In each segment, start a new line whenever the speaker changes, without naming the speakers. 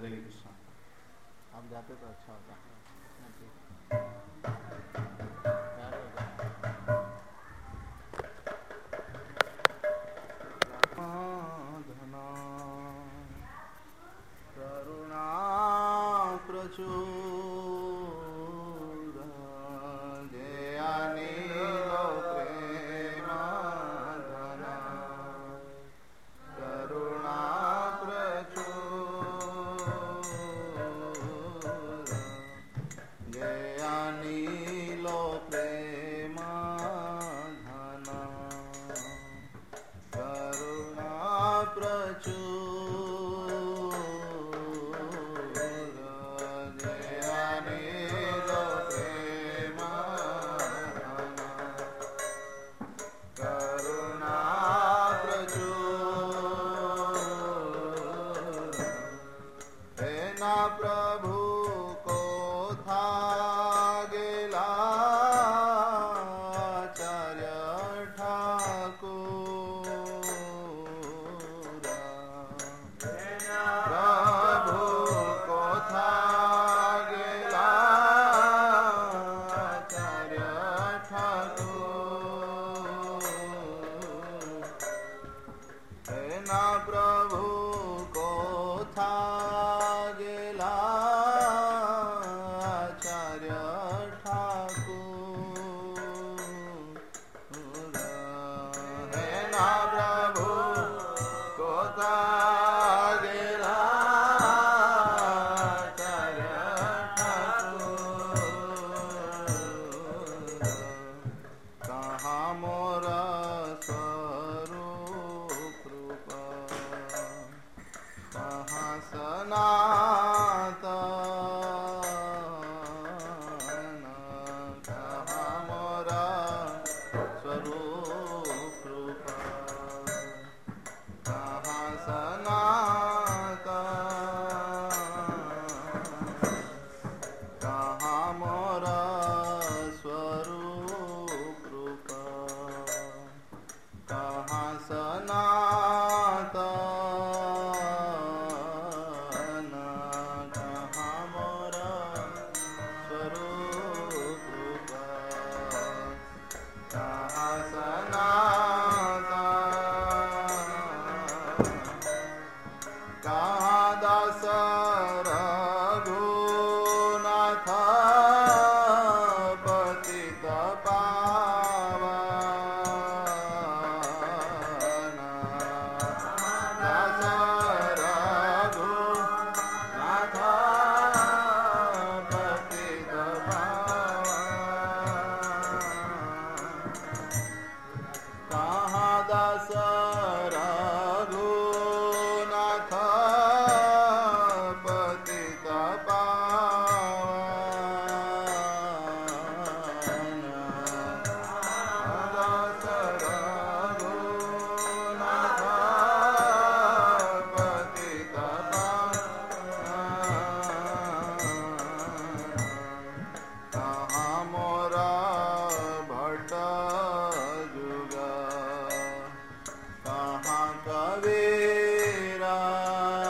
हरे कृष्ण।
आप जाते तो अच्छा होता। धना करुणा प्रचुर जयानि प्रेम धना करुणा प्रचुर जयानि प्रेम धना करुणा प्रचुर जयानि प्रेम धना करुणा प्रचुर हे ना प्रभु को था गेला आचार्य ठाकुर प्रभु को था गेला आचार्य ठाकुर हे ना प्रभु को था गेला आचार्य ठाकुर हे ना प्रभु को था गेला आचार्य ठाकुर कहाँ मोरा स्वरूप रूप कहाँ सनातन कहाँ मोरा स्वरूप रूप कहाँ सनातन कहाँ मोरा स्वरूप रूप कहाँ सनातन कहाँ मोरा स्वरूप रूप कहाँ सनातन कहाँ दास रघुनाथ पतित पावन दास रघुनाथ पतित पावन कहाँ दास रघुनाथ पतित पावन दास रघुनाथ पतित पावन कहाँ मोरा भट्ट जुग कहाँ कबीरा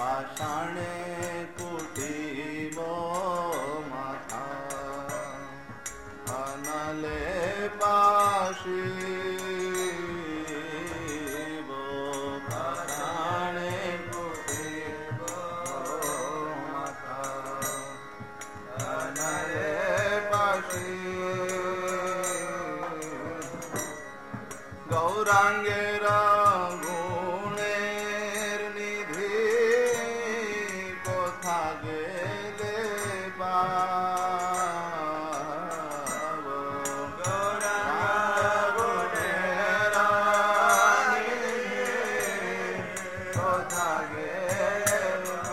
पाषाणे कुटीब माथा अनले पाशीब पाषाणे कुटीब माथा अनले पाशीब गौरांगेर गुणेर निधि कोथा गेले पाव गौरांग गुणेर निधि कोथा गेले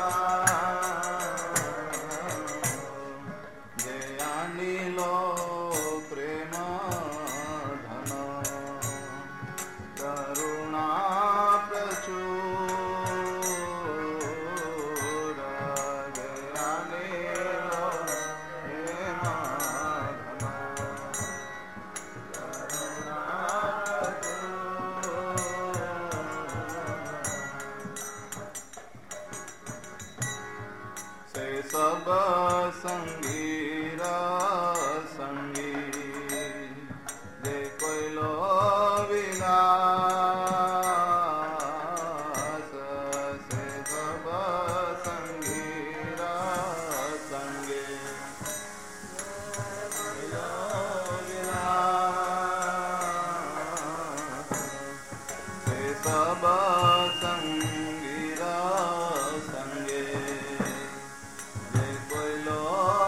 पाव जे आनिलो प्रेम धन करुणा प्रचुर ज्ञानेरो प्रेम धन करुणा प्रचुर से सब संगीर संगी जे कोइलो विलास से सब संगीर संगे कोइलो विलास से सब संगीर संगे जे कोइलो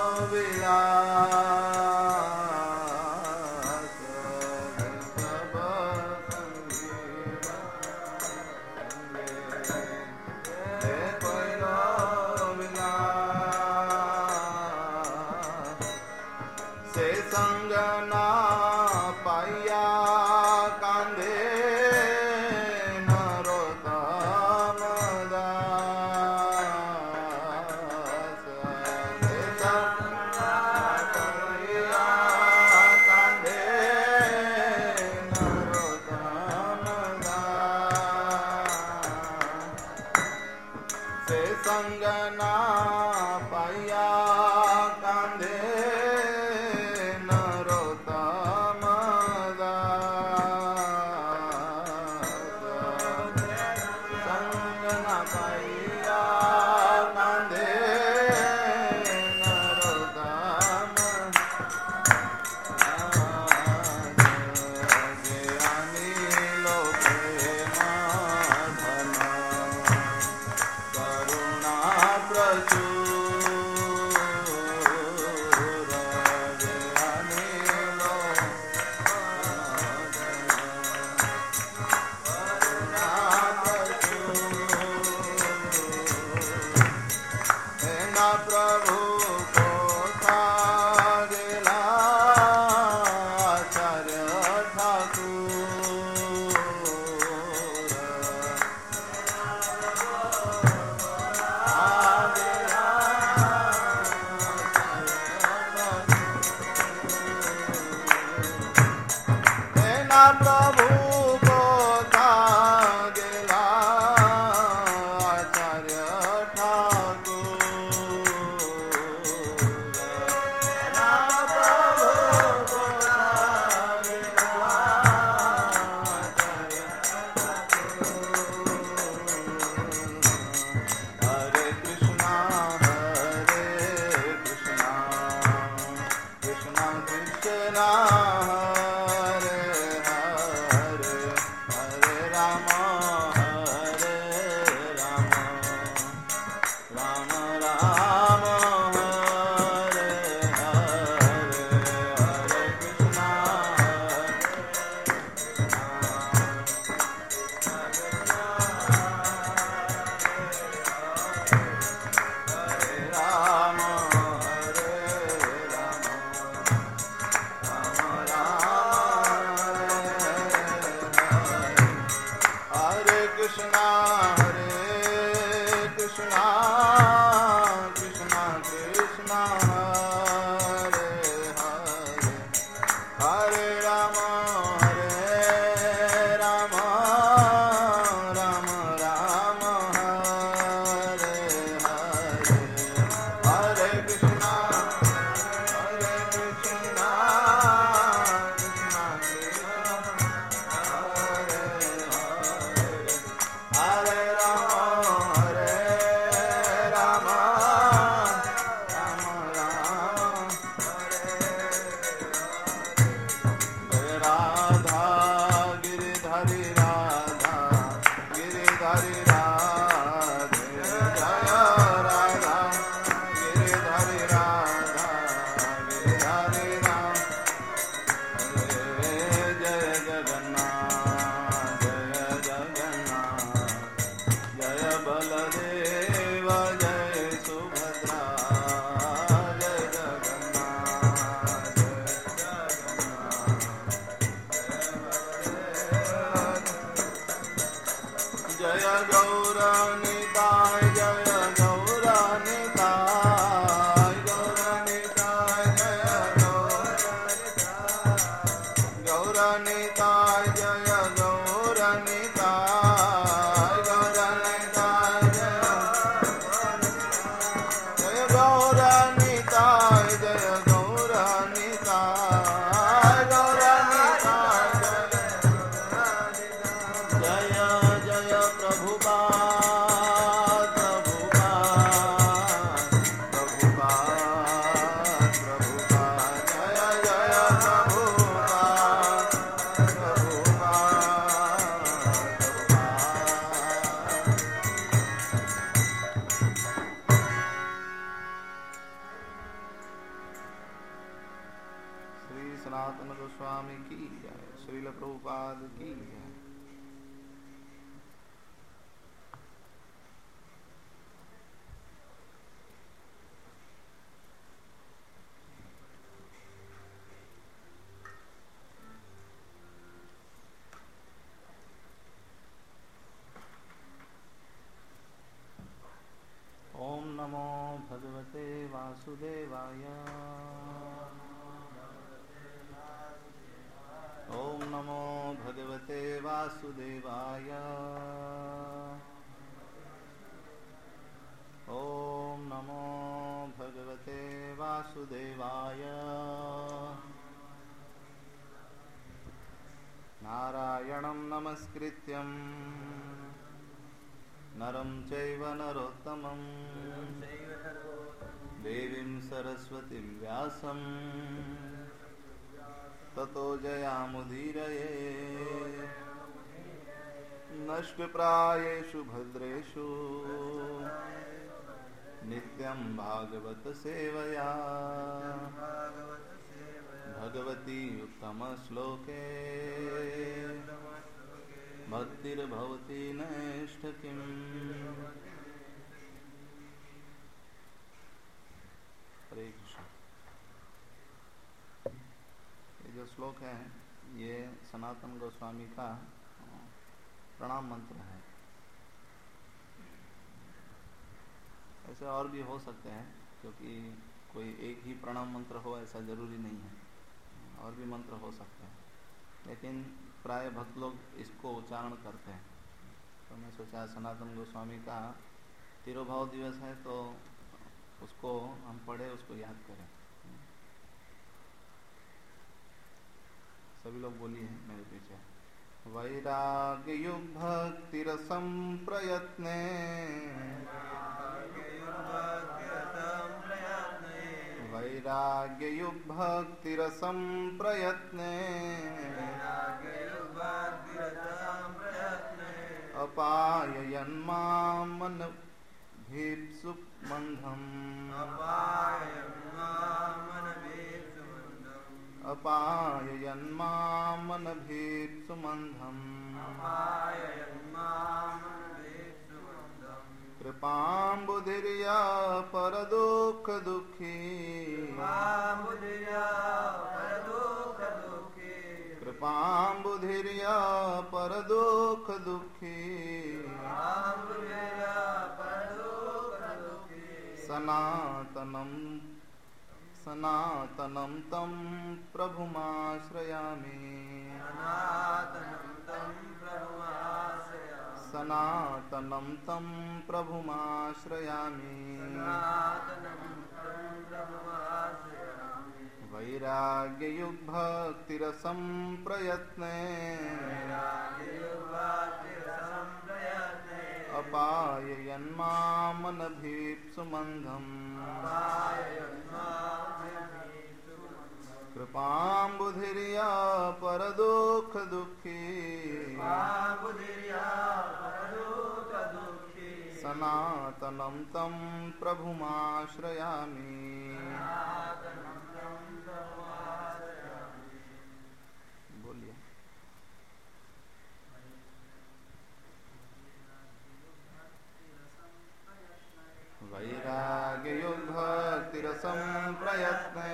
विलास सब संगीर संगे जे कोइलो विलास से संग ना पाया कांदे नरोत्तम दास से संग ना पाया कांदे नरोत्तम दास से संग ना पाया कांदे नरोत्तम दास संग ना पाया कांदे नरोत्तम जे आनिलो प्रेम धन करुणा प्रचुर जे आनिलो करुणा प्रचुर ना प्रभु कोथा गेला आचार्य ठाकुर ना प्रभु कोथा गेला आचार्य ठाकुर ना प्रभु कोथा गेला आचार्य ठाकुर हरे कृष्णा कृष्णा कृष्णा हरे हरे हरे राम राम राम हरे हरे हरे कृष्णा हरे राम हरे कृष्णा कृष्णा कृष्णा हरे हरे हरे राम राम राम हरे गौरनिताय जय गौरनिताय गौरनिताय जय गौरनिताय जय गौरनिताय गौरनिताय जय गौरनिताय जय गौरनिताय गौरनिताय जय जय प्रभुपाद प्रभुपाद प्रभुपाद प्रभुपाद जय जय प्रभुपाद श्री सनातन गोस्वामी की जय, श्रील प्रभुपाद की जय। ओम नमो भगवते वासुदेवाय ओम नमो भगवते वासुदेवाय ओम नमो भगवते वासुदेवाय नारायणं नमस्कृत्यं नरं चैव नरोत्तमं देवीं सरस्वतीं व्यासं ततो जयामुदीरये नष्टप्रायेषु भद्रेषु नित्यं भागवत सेवया भगवती उत्तमश्लोके भक्तिर्भवति नैष्ठिकीम्। हरे कृष्ण। ये जो श्लोक है ये सनातन गोस्वामी का प्रणाम मंत्र है। ऐसे और भी हो सकते हैं क्योंकि कोई एक ही प्रणाम मंत्र हो ऐसा जरूरी नहीं है, और भी मंत्र हो सकते हैं, लेकिन प्राय भक्त लोग इसको उच्चारण करते हैं। तो मैं सोचा सनातन गोस्वामी का तिरुभाव दिवस है तो उसको हम पढ़े, उसको याद करें। सभी लोग बोलिए मेरे पीछे। वैराग्य युग भक्ति रसम प्रयत्ने वैराग्य युग भक्ति रसम प्रयत्ने अपाययन्मामन भीप्सु मंधम अपाययन्मामन भीप्सु मंधम कृपाम्बुधिर्या परदुःख दुःखी कृपाम्बुधिर्या परदुःख दुःखी सनातनं तं प्रभुमाश्रयामि सनातनं तं प्रभुमाश्रयामि वैराग्ययुग भक्तिरसं प्रयत्ने अपाययन्मामनभीप्सु मंधम् कृपाम्बुधिर्या परदुःख दुःखी सनातनं तं प्रभुमाश्रयामि। बोलिए। वैराग्ययुग भक्तिरसं प्रयत्ने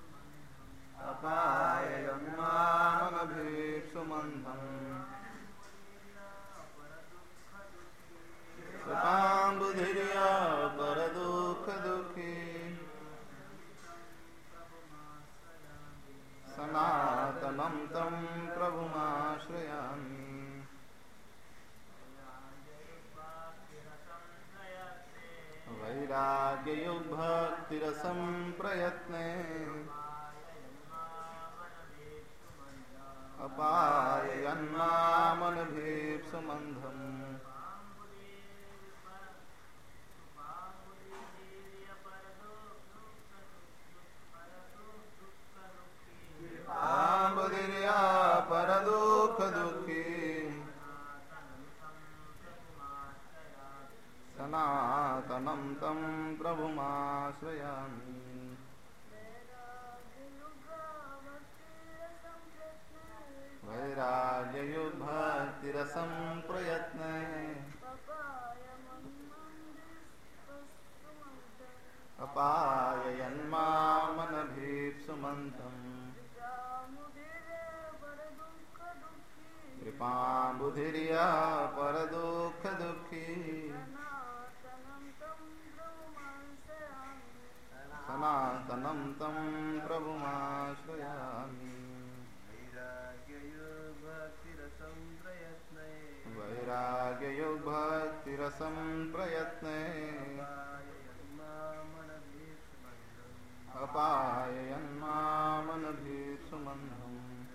अपाययन्मामनभीप्सु मंधम् वैराग्ययुग्भक्तिरसं प्रयत्ने अपाययन्मामनभीप्सुमन्धम् कृपाम्बुधिर्या परदुःखदुःखी सनातनं तं प्रभुमाश्रयामि। वैराग्ययुग्भक्तिरसं प्रयत्ने अपाययन्मामनभीप्सुमन्तम् कृपाम्बुधिर्या परदुःखदुःखी सनातनं तं प्रभुमाश्रयामि। वैराग्ययुग्भक्तिरसं प्रयत्ने अपाययन्मामनभीप्सुमन्धम्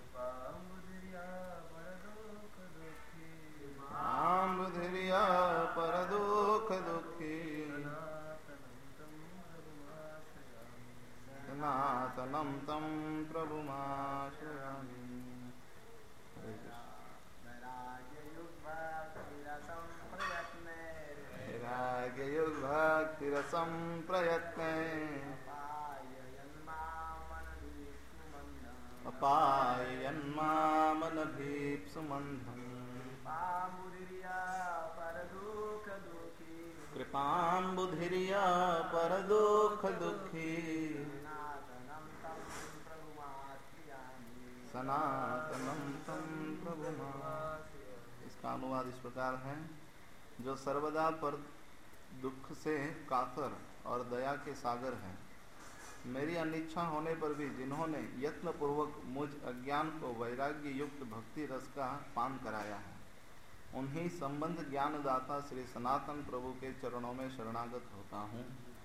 कृपाम्बुधिर्या परदुःखदुःखी सनातनं तं प्रभुमाश्रयामि। वैराग्ययुग्भक्तिरसं प्रयत्ने अपाययन्मामनभीप्सुमन्धम् कृपाम्बुधिर्या परदुःखदुःखी सनातनं तं प्रभुमा। इसका अनुवाद इस प्रकार है, जो सर्वदा पर दुख से कातर और दया के सागर हैं, मेरी अनिच्छा होने पर भी जिन्होंने यत्न पूर्वक मुझ अज्ञान को वैराग्य युक्त भक्ति रस का पान कराया है, उन्हीं संबंध ज्ञानदाता श्री सनातन प्रभु के चरणों में शरणागत होता हूँ।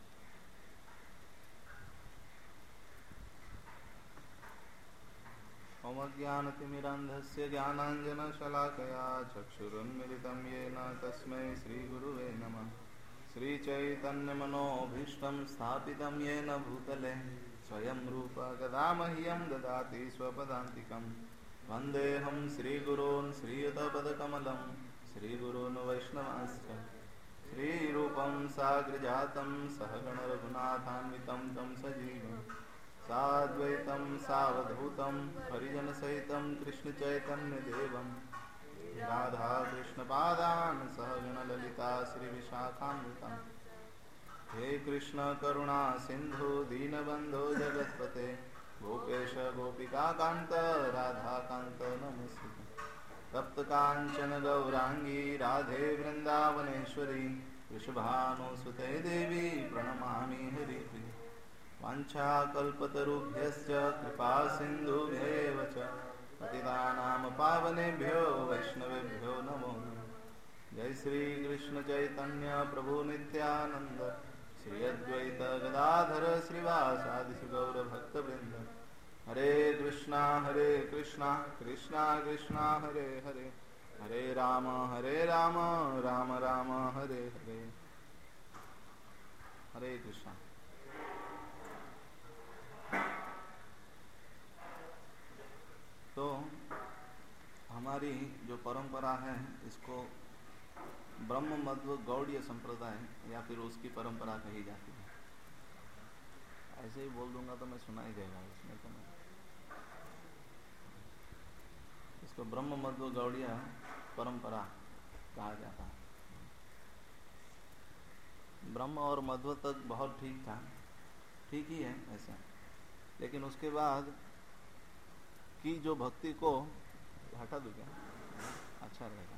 ओम ज्ञानतिमिरान्धस्य ज्ञानाञ्जनशलाकया चक्षुरुन्मिलितं येन तस्मै श्रीगुरुवे नमः। श्रीचैतन्यमनोभीष्टं स्थापितं येन भूतले स्वयं रूप कदा मह्यं ददाति स्वपदान्तिकं। वन्देऽहं श्रीगुरून् श्रीयुतपदकमलं श्रीगुरून् वैष्णवांश्च श्रीरूपं साग्रजातं सहगण रघुनाथान्वितं तं सजीवम् साद्वैतं सावधूतं हरिजनसहितं कृष्णचैतन्यदेवं राधाकृष्णपादान् सहगण ललिता श्रीविशाखान्वितं। हे कृष्ण करुणा सिंधु दीनबंधो जगत्पते गोपेश गोपिकाकान्त राधाकान्त नमस्ते। तप्तकाञ्चन गौरांगी राधे वृन्दावनेश्वरी वृषभानुसुते देवी प्रणमामि हरिप्रिये। वाञ्छाकल्पतरुभ्यश्च कृपा सिन्धुभ्येव च पतितानां पावनेभ्यो वैष्णवेभ्यो नमो नमः। जय श्री कृष्ण चैतन्य प्रभु नित्यानंद श्री अद्वैत गदाधर श्रीवासादि गौर भक्तवृंद। हरे कृष्णा कृष्णा कृष्णा हरे हरे, हरे राम राम राम हरे हरे। हरे कृष्णा। तो हमारी जो परंपरा है इसको ब्रह्म मध्व गौड़ीय संप्रदाय या फिर उसकी परंपरा कही जाती है। ऐसे ही बोल दूंगा तो मैं सुनाई देगा, इसमें तो मैं इसको ब्रह्म मध्व गौड़ीय परंपरा कहा जाता है। ब्रह्म और मध्व तक बहुत ठीक था, ठीक ही है ऐसा, लेकिन उसके बाद की जो भक्ति को हटा दूं क्या, अच्छा रहेगा।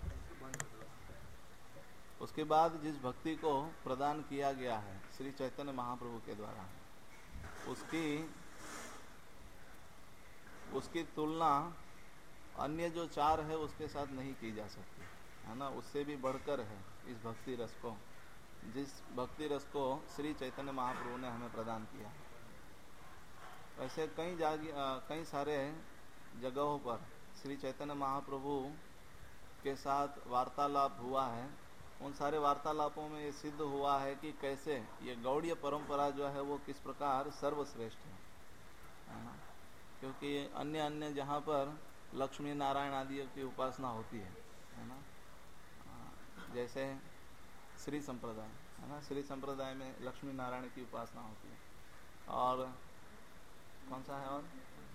उसके बाद जिस भक्ति को प्रदान किया गया है श्री चैतन्य महाप्रभु के द्वारा, उसकी तुलना अन्य जो चार है उसके साथ नहीं की जा सकती है ना, उससे भी बढ़कर है इस भक्ति रस को जिस भक्ति रस को श्री चैतन्य महाप्रभु ने हमें प्रदान किया। वैसे कई सारे जगहों पर श्री चैतन्य महाप्रभु के साथ वार्तालाप हुआ है। उन सारे वार्तालापों में ये सिद्ध हुआ है कि कैसे ये गौड़ीय परंपरा जो है वो किस प्रकार सर्वश्रेष्ठ है ना। क्योंकि अन्य जहाँ पर लक्ष्मी नारायण आदि की उपासना होती है ना, जैसे श्री संप्रदाय है ना, श्री संप्रदाय में लक्ष्मी नारायण की उपासना होती है। और कौन सा है, और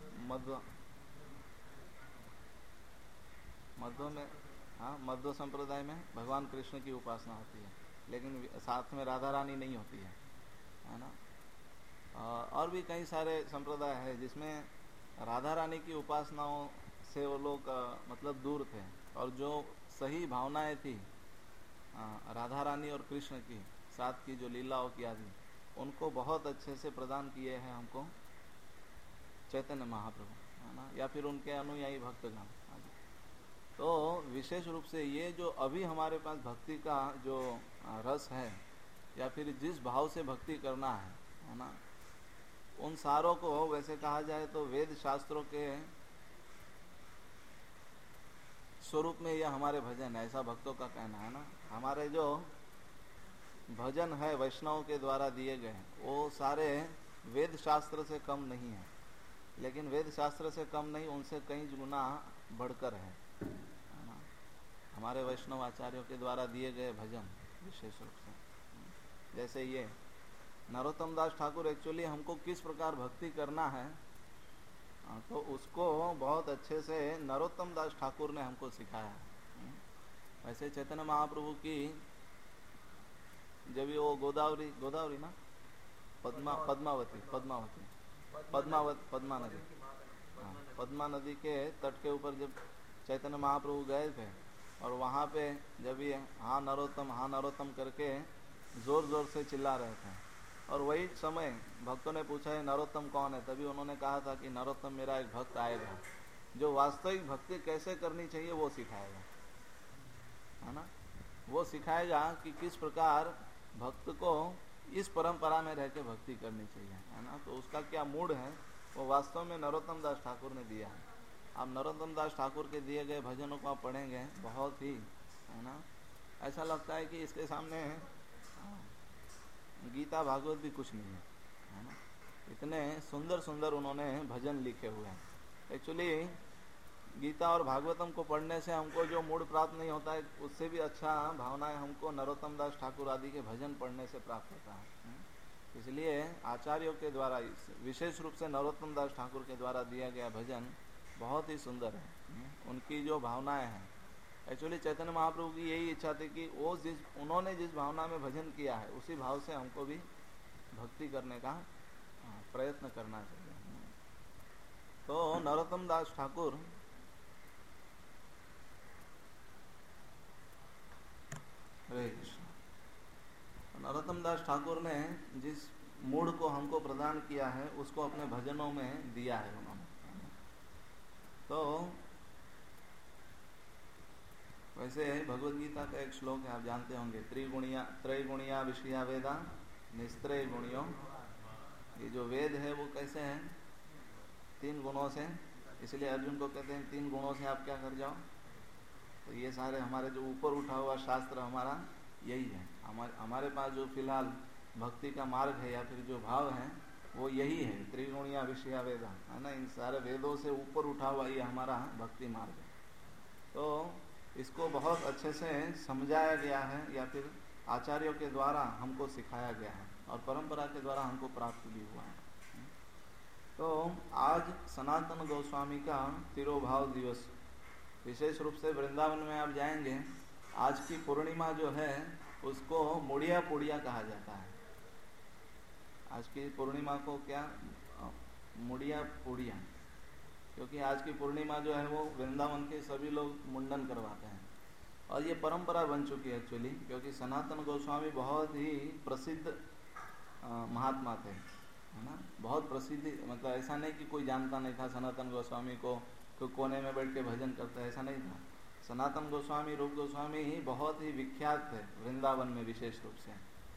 मध्व में, हाँ, मध्व संप्रदाय में भगवान कृष्ण की उपासना होती है, लेकिन साथ में राधा रानी नहीं होती है ना। और भी कई सारे संप्रदाय है जिसमें राधा रानी की उपासनाओं से वो लोग मतलब दूर थे, और जो सही भावनाएं थी राधा रानी और कृष्ण की साथ की जो लीलाओं की आदि, उनको बहुत अच्छे से प्रदान किए हैं हमको चैतन्य महाप्रभु है ना, या फिर उनके अनुयायी भक्तगण आदि। तो विशेष रूप से ये जो अभी हमारे पास भक्ति का जो रस है, या फिर जिस भाव से भक्ति करना है ना, उन सारों को वैसे कहा जाए तो वेद शास्त्रों के स्वरूप में यह हमारे भजन है, ऐसा भक्तों का कहना है ना। हमारे जो भजन है वैष्णव के द्वारा दिए गए, वो सारे वेद शास्त्र से कम नहीं है, लेकिन वेद शास्त्र से कम नहीं, उनसे कई गुना बढ़कर है ना। हमारे वैष्णव आचार्यों के द्वारा दिए गए भजन विशेष रूप से, जैसे ये नरोत्तम दास ठाकुर एक्चुअली हमको किस प्रकार भक्ति करना है, तो उसको बहुत अच्छे से नरोत्तम दास ठाकुर ने हमको सिखाया। वैसे चैतन्य महाप्रभु की जब वो गोदावरी ना, पद्मा नदी, हाँ, पद्मा नदी के तट के ऊपर जब चैतन्य महाप्रभु गए थे, और वहाँ पे जब ये हाँ नरोत्तम करके जोर जोर से चिल्ला रहे थे, और वही समय भक्तों ने पूछा है नरोत्तम कौन है, तभी उन्होंने कहा था कि नरोत्तम मेरा एक भक्त आएगा जो वास्तविक भक्ति कैसे करनी चाहिए वो सिखाएगा, है ना। वो सिखाएगा कि किस प्रकार भक्त को इस परंपरा में रह के भक्ति करनी चाहिए, है ना। तो उसका क्या मूड है वो वास्तव में नरोत्तम दास ठाकुर ने दिया है। आप नरोत्तम दास ठाकुर के दिए गए भजनों को आप पढ़ेंगे, बहुत ही, है ना, ऐसा लगता है कि इसके सामने गीता भागवत भी कुछ नहीं है ना। इतने सुंदर सुंदर उन्होंने भजन लिखे हुए हैं। एक्चुअली गीता और भागवतम को पढ़ने से हमको जो मूड प्राप्त नहीं होता है, उससे भी अच्छा भावनाएं हमको नरोत्तम दास ठाकुर आदि के भजन पढ़ने से प्राप्त होता है। इसलिए आचार्यों के द्वारा, विशेष रूप से नरोत्तम दास ठाकुर के द्वारा दिया गया भजन बहुत ही सुंदर है। उनकी जो भावनाएं हैं, एक्चुअली चैतन्य महाप्रभु की यही इच्छा थी कि उन्होंने जिस भावना में भजन किया है, उसी भाव से हमको भी भक्ति करने का प्रयत्न करना चाहिए। तो नरोत्तम दास ठाकुर हरे कृष्ण, नरोत्तम दास ठाकुर ने जिस मूड को हमको प्रदान किया है उसको अपने भजनों में दिया है उन्होंने। तो वैसे भगवद गीता का एक श्लोक है, आप जानते होंगे, त्रैगुणिया विषया वेदा निस्त्रय गुणियों। ये जो वेद है वो कैसे है, 3 गुणों से, इसलिए अर्जुन को कहते हैं 3 गुणों से आप क्या कर जाओ। तो ये सारे हमारे जो ऊपर उठा हुआ शास्त्र हमारा यही है। हमारे पास जो फिलहाल भक्ति का मार्ग है या फिर जो भाव है वो यही है, त्रिगुणिया विषया वेदा, है ना। इन सारे वेदों से ऊपर उठा हुआ ये हमारा भक्ति मार्ग है। तो इसको बहुत अच्छे से समझाया गया है, या फिर आचार्यों के द्वारा हमको सिखाया गया है, और परंपरा के द्वारा हमको प्राप्त भी हुआ है। तो आज सनातन गोस्वामी का तिरोभाव दिवस, विशेष रूप से वृंदावन में आप जाएंगे, आज की पूर्णिमा जो है उसको मुड़िया पुड़िया कहा जाता है। आज की पूर्णिमा को क्या, मुड़िया पुड़िया, क्योंकि आज की पूर्णिमा जो है वो वृंदावन के सभी लोग मुंडन करवाते हैं, और ये परंपरा बन चुकी है एक्चुअली, क्योंकि सनातन गोस्वामी बहुत ही प्रसिद्ध महात्मा थे, है ना। बहुत प्रसिद्ध, मतलब ऐसा नहीं कि कोई जानता नहीं था सनातन गोस्वामी को, कोई कोने में बैठ के भजन करता है, ऐसा नहीं था। सनातन गोस्वामी, रूप गोस्वामी ही बहुत ही विख्यात थे वृंदावन में विशेष रूप से,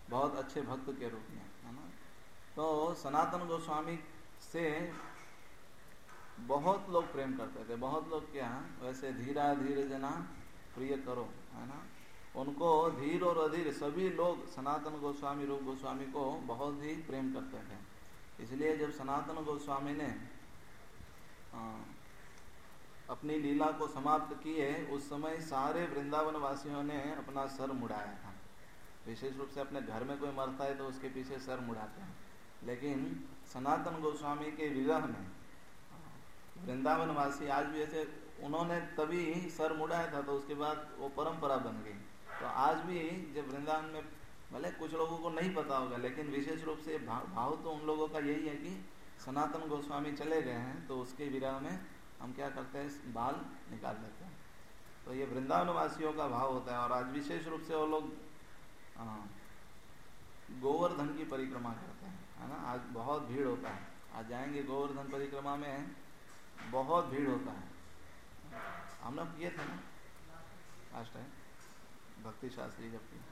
बहुत अच्छे भक्त के रूप में, है ना। तो सनातन गोस्वामी से बहुत लोग प्रेम करते थे, बहुत लोग क्या, वैसे धीरा धीरे जना प्रिय करो, है ना। उनको धीर और अधीर सभी लोग सनातन गोस्वामी रूप गोस्वामी को बहुत ही प्रेम करते थे। इसलिए जब सनातन गोस्वामी ने अपनी लीला को समाप्त किए, उस समय सारे वृंदावन वासियों ने अपना सर मुड़ाया था। विशेष रूप से अपने घर में कोई मरता है तो उसके पीछे सर मुड़ाते हैं, लेकिन सनातन गोस्वामी के विरह में वृंदावन वासी आज भी ऐसे, उन्होंने तभी सर मुड़ाया था तो उसके बाद वो परंपरा बन गई। तो आज भी जब वृंदावन में, भले कुछ लोगों को नहीं पता होगा, लेकिन विशेष रूप से भाव तो उन लोगों का यही है कि सनातन गोस्वामी चले गए हैं तो उसके विरह में हम क्या करते हैं, बाल निकाल लेते हैं। तो ये वृंदावन वासियों का भाव होता है। और आज विशेष रूप से वो लोग गोवर्धन की परिक्रमा करते हैं, है ना। आज बहुत भीड़ होता है, आज जाएंगे गोवर्धन परिक्रमा में बहुत भीड़ होता है। हम लोग किए थे ना लास्ट टाइम, भक्ति शास्त्री जब की।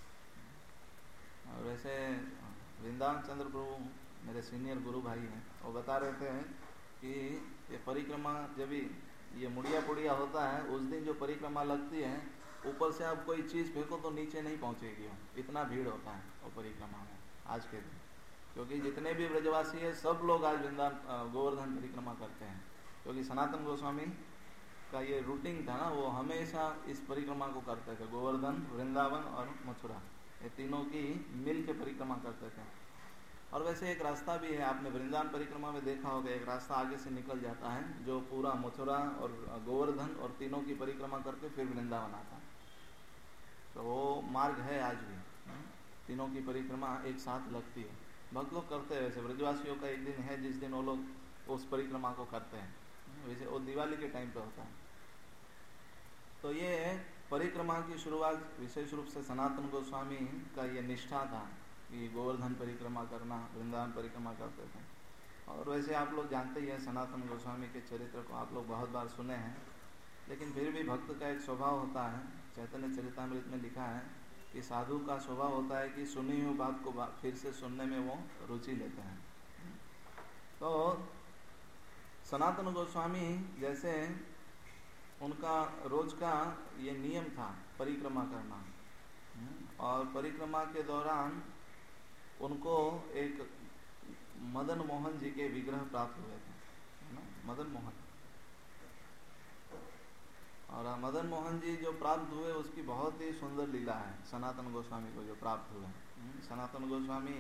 और वैसे वृंदावन चंद्र प्रभु मेरे सीनियर गुरु भाई हैं, वो बता रहे थे कि ये परिक्रमा जब भी ये मुड़िया पुड़िया होता है, उस दिन जो परिक्रमा लगती है, ऊपर से आप कोई चीज़ फेंको तो नीचे नहीं पहुंचेगी, इतना भीड़ होता है वो परिक्रमा में आज के दिन। क्योंकि जितने भी ब्रजवासी है सब लोग आज वृंदावन गोवर्धन परिक्रमा करते हैं, क्योंकि सनातन गोस्वामी का ये रूटीन था ना, वो हमेशा इस परिक्रमा को करते थे। गोवर्धन, वृंदावन और मथुरा, ये तीनों की मिल के परिक्रमा करते थे। और वैसे एक रास्ता भी है, आपने वृंदावन परिक्रमा में देखा होगा, एक रास्ता आगे से निकल जाता है जो पूरा मथुरा और गोवर्धन और तीनों की परिक्रमा करके फिर वृंदावन आता है। तो वो मार्ग है आज भी, तीनों की परिक्रमा एक साथ लगती है। भक्त लोग करते हैं, वैसे ब्रजवासियों का एक दिन है जिस दिन वो लोग उस परिक्रमा को करते हैं, वैसे वो दिवाली के टाइम पे होता है। तो ये परिक्रमा की शुरुआत विशेष रूप से सनातन गोस्वामी का ये निष्ठा था कि गोवर्धन परिक्रमा करना, वृंदावन परिक्रमा करते थे। और वैसे आप लोग जानते ही हैं सनातन गोस्वामी के चरित्र को आप लोग बहुत बार सुने हैं, लेकिन फिर भी भक्त का एक स्वभाव होता है, चैतन्य चरितामृत में लिखा है कि साधु का स्वभाव होता है कि सुनी हुई बात को फिर से सुनने में वो रुचि लेते हैं। तो सनातन गोस्वामी जैसे उनका रोज का ये नियम था परिक्रमा करना, और परिक्रमा के दौरान उनको एक मदन मोहन जी के विग्रह प्राप्त हुए थे, है ना, मदन मोहन। और मदन मोहन जी जो प्राप्त हुए उसकी बहुत ही सुंदर लीला है सनातन गोस्वामी को जो प्राप्त हुए। सनातन गोस्वामी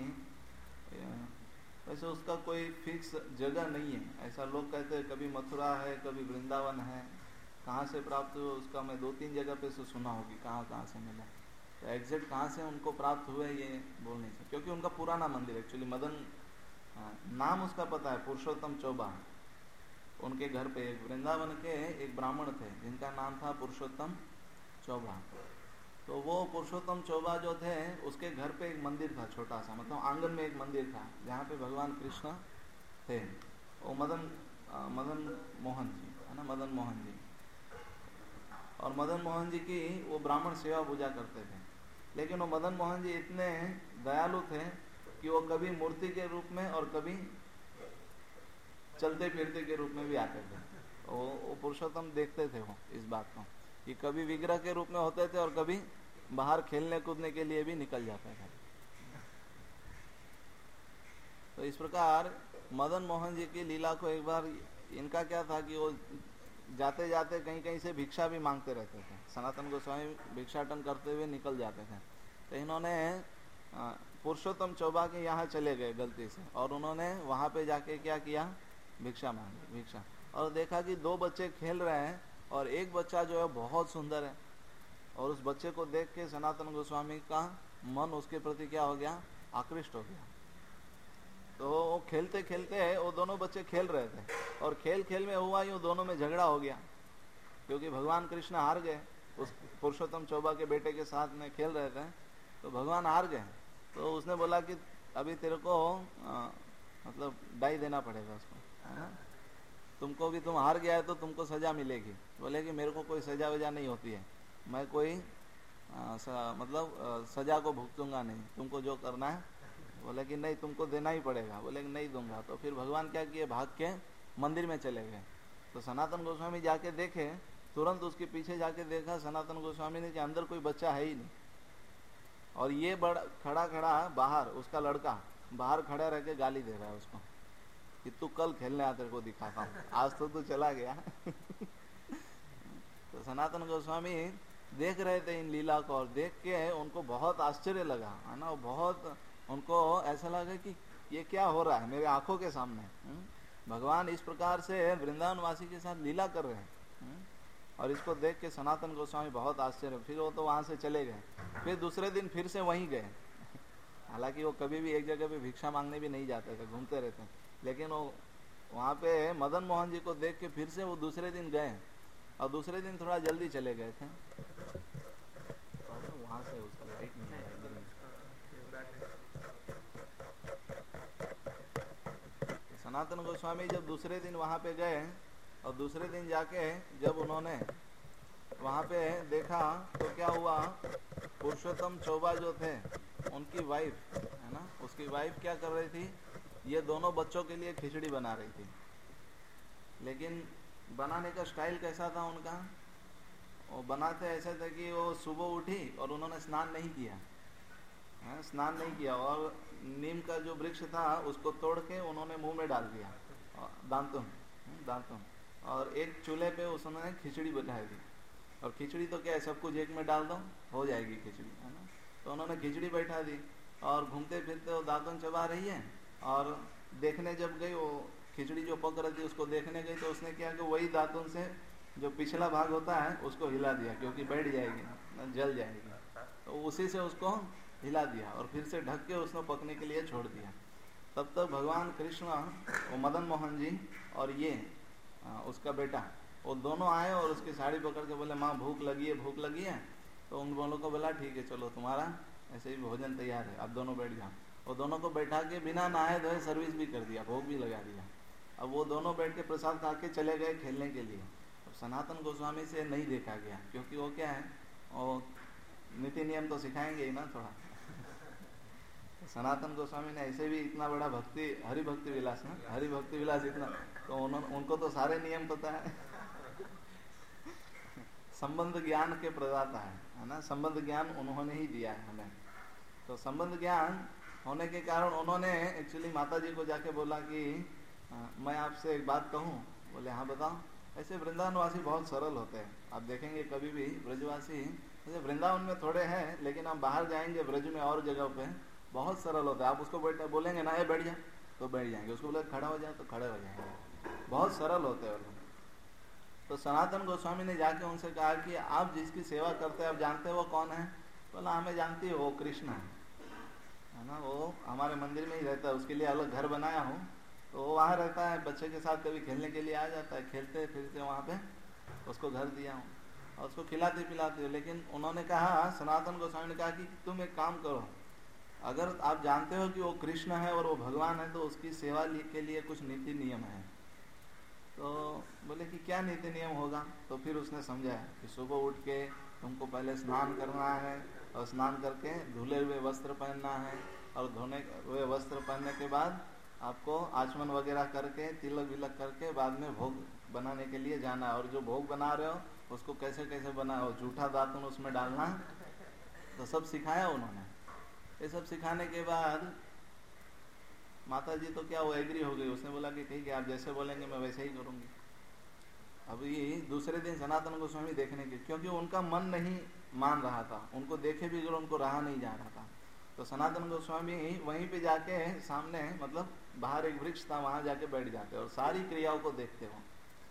वैसे उसका कोई फिक्स जगह नहीं है, ऐसा लोग कहते हैं कभी मथुरा है कभी वृंदावन है। कहाँ से प्राप्त हुए उसका मैं 2-3 जगह पे से सुना होगी कहाँ से मिला, तो एग्जैक्ट कहाँ से उनको प्राप्त हुए ये बोल नहीं सकते, क्योंकि उनका पुराना मंदिर एक्चुअली मदन, नाम उसका पता है पुरुषोत्तम चौबा। उनके घर पे वृंदावन के एक ब्राह्मण थे जिनका नाम था पुरुषोत्तम चौबा। तो वो पुरुषोत्तम चौबा जो थे उसके घर पे एक मंदिर था छोटा सा, मतलब आंगन में एक मंदिर था जहाँ पे भगवान कृष्ण थे। वो मदन मोहन जी, है ना, मदन मोहन जी। और मदन मोहन जी की वो ब्राह्मण सेवा पूजा करते थे, लेकिन वो मदन मोहन जी इतने दयालु थे कि वो कभी मूर्ति के रूप में और कभी चलते फिरते के रूप में भी आते थे। वो पुरुषोत्तम देखते थे वो इस बात को कि कभी विग्रह के रूप में होते थे और कभी बाहर खेलने कूदने के लिए भी निकल जाते थे। तो इस प्रकार मदन मोहन जी की लीला को एक बार इनका क्या था कि वो जाते जाते कहीं कहीं से भिक्षा भी मांगते रहते थे। सनातन गोस्वामी भिक्षाटन करते हुए निकल जाते थे, तो इन्होंने पुरुषोत्तम चौबा के यहाँ चले गए गलती से, और उन्होंने वहाँ पे जाके क्या किया, भिक्षा मांगी, भिक्षा। और देखा कि 2 बच्चे खेल रहे हैं और एक बच्चा जो है बहुत सुंदर है, और उस बच्चे को देख के सनातन गोस्वामी का मन उसके प्रति क्या हो गया, आकृष्ट हो गया। तो वो खेलते खेलते वो दोनों बच्चे खेल रहे थे, और खेल खेल में हुआ यूँ दोनों में झगड़ा हो गया, क्योंकि भगवान कृष्ण हार गए। उस पुरुषोत्तम चौबा के बेटे के साथ में खेल रहे थे तो भगवान हार गए। तो उसने बोला कि अभी तेरे को मतलब डाई देना पड़ेगा उसको, है ना, तुमको भी, तुम हार गया है तो तुमको सजा मिलेगी। बोले कि मेरे को कोई सजा वजा नहीं होती है, मैं कोई मतलब सजा को भुगतूंगा नहीं, तुमको जो करना है। बोले कि नहीं तुमको देना ही पड़ेगा। बोले कि नहीं दूंगा। तो फिर भगवान क्या किए, भाग के मंदिर में चले गए। तो सनातन गोस्वामी जाके देखे, तुरंत उसके पीछे जाके देखा सनातन गोस्वामी ने कि अंदर कोई बच्चा है ही नहीं, और ये बड़ा खड़ा खड़ा बाहर, उसका लड़का बाहर खड़ा रह के गाली दे रहा है उसको कि तू कल खेलने आ, तेरे को दिखाता हूँ, आज तो तू चला गया। तो सनातन गोस्वामी देख रहे थे इन लीला को, और देख के उनको बहुत आश्चर्य लगा, है ना। बहुत उनको ऐसा लगा कि ये क्या हो रहा है मेरे आंखों के सामने। भगवान इस प्रकार से वृंदावन वासी के साथ लीला कर रहे हैं। और इसको देख के सनातन गोस्वामी बहुत आश्चर्य। फिर वो तो वहां से चले गए। फिर दूसरे दिन फिर से वहीं गए। हालांकि वो कभी भी एक जगह पे भिक्षा मांगने भी नहीं जाते थे, घूमते रहते, लेकिन वो वहाँ पे मदन मोहन जी को देख के फिर से वो दूसरे दिन गए, और दूसरे दिन थोड़ा जल्दी चले गए थे। वहां से उसका लाइट नहीं आया। सनातन गोस्वामी जब दूसरे दिन वहां पे गए, और दूसरे दिन जाके जब उन्होंने वहां पे देखा तो क्या हुआ, पुरुषोत्तम चौबा जो थे उनकी वाइफ, है ना, उसकी वाइफ क्या कर रही थी, ये दोनों बच्चों के लिए खिचड़ी बना रही थी। लेकिन बनाने का स्टाइल कैसा था उनका, वो बनाते ऐसे थे कि वो सुबह उठी और उन्होंने स्नान नहीं किया, स्नान नहीं किया, और नीम का जो वृक्ष था उसको तोड़ के उन्होंने मुंह में डाल दिया, दांतुन, और एक चूल्हे पे उसने खिचड़ी बनाई दी। और खिचड़ी तो क्या है, सब कुछ एक में डाल दो हो जाएगी खिचड़ी, है ना। तो उन्होंने खिचड़ी बैठा दी, और घूमते फिरते वो दातुन चबा रही है। और देखने जब गई, वो खिचड़ी जो पक रही थी उसको देखने गई, तो उसने क्या कि वही दातुन से जो पिछला भाग होता है उसको हिला दिया, क्योंकि बैठ जाएगी, जल जाएगी। तो उसी से उसको हिला दिया, और फिर से ढक के उसको पकने के लिए छोड़ दिया। तब तक भगवान कृष्ण, वो मदन मोहन जी और ये उसका बेटा, वो दोनों आए और उसकी साड़ी पकड़ के बोले माँ भूख लगी है, भूख लगी है। तो उन दोनों को बोला ठीक है चलो तुम्हारा ऐसे ही भोजन तैयार है, आप दोनों बैठ जाओ। वो दोनों को बैठा के बिना नहाए धोए सर्विस भी कर दिया, भोग भी लगा दिया। अब वो दोनों बैठ के प्रसाद खा के चले गए खेलने के लिए। अब सनातन गोस्वामी से नहीं देखा गया, क्योंकि वो क्या है, वो नीति नियम तो सिखाएंगे ही ना थोड़ा। सनातन गोस्वामी ने ऐसे भी इतना बड़ा भक्ति, हरि भक्ति विलास, ना हरि भक्ति विलास इतना, तो उनको तो सारे नियम पता है। संबंध ज्ञान के प्रदाता है ना, संबंध ज्ञान उन्होंने ही दिया है हमें। तो संबंध ज्ञान होने के कारण उन्होंने एक्चुअली माता जी को जाके बोला कि मैं आपसे एक बात कहूँ। बोले हाँ बताओ। ऐसे वृंदावनवासी बहुत सरल होते हैं, आप देखेंगे कभी भी ब्रजवासी, जैसे वृंदावन में थोड़े हैं, लेकिन आप बाहर जाएंगे ब्रज में और जगह पे बहुत सरल होता है। आप उसको बोलेंगे ना ये बैठ जा तो बैठ जाएंगे, उसको बोले खड़ा हो जाए तो खड़े हो जाएंगे, बहुत सरल होते हैं लोग। तो सनातन गोस्वामी ने जाके उनसे कहा कि आप जिसकी सेवा करते हैं आप जानते हो वो कौन है। बोला हमें जानती हो, वो कृष्ण है ना, वो हमारे मंदिर में ही रहता है, उसके लिए अलग घर बनाया हूँ, तो वो वहाँ रहता है, बच्चे के साथ कभी खेलने के लिए आ जाता है, खेलते फिरते वहाँ पे उसको घर दिया हूँ और उसको खिलाते पिलाते हो। लेकिन उन्होंने कहा, सनातन गोस्वामी ने कहा कि तुम एक काम करो, अगर आप जानते हो कि वो कृष्ण है और वो भगवान है, तो उसकी सेवा के लिए कुछ नीति नियम है। तो बोले कि क्या नीति नियम होगा। तो फिर उसने समझाया कि सुबह उठ के तुमको पहले स्नान करना है, और स्नान करके धुले हुए वस्त्र पहनना है, और धोने हुए वस्त्र पहनने के बाद आपको आचमन वगैरह करके तिलक विलक करके बाद में भोग बनाने के लिए जाना है। और जो भोग बना रहे हो उसको कैसे कैसे बनाओ, जूठा दातुन उसमें डालना, तो सब सिखाया उन्होंने। ये सब सिखाने के बाद माता जी तो क्या वो एग्री हो गई, उसने बोला कि ठीक है आप जैसे बोलेंगे मैं वैसे ही करूँगी। अभी दूसरे दिन सनातन गोस्वामी देखने के, क्योंकि उनका मन नहीं मान रहा था, उनको देखे भी अगर उनको रहा नहीं जा रहा था, तो सनातन गोस्वामी वहीं पे जाके सामने, मतलब बाहर एक वृक्ष था, वहां जाके बैठ जाते और सारी क्रियाओं को देखते हो।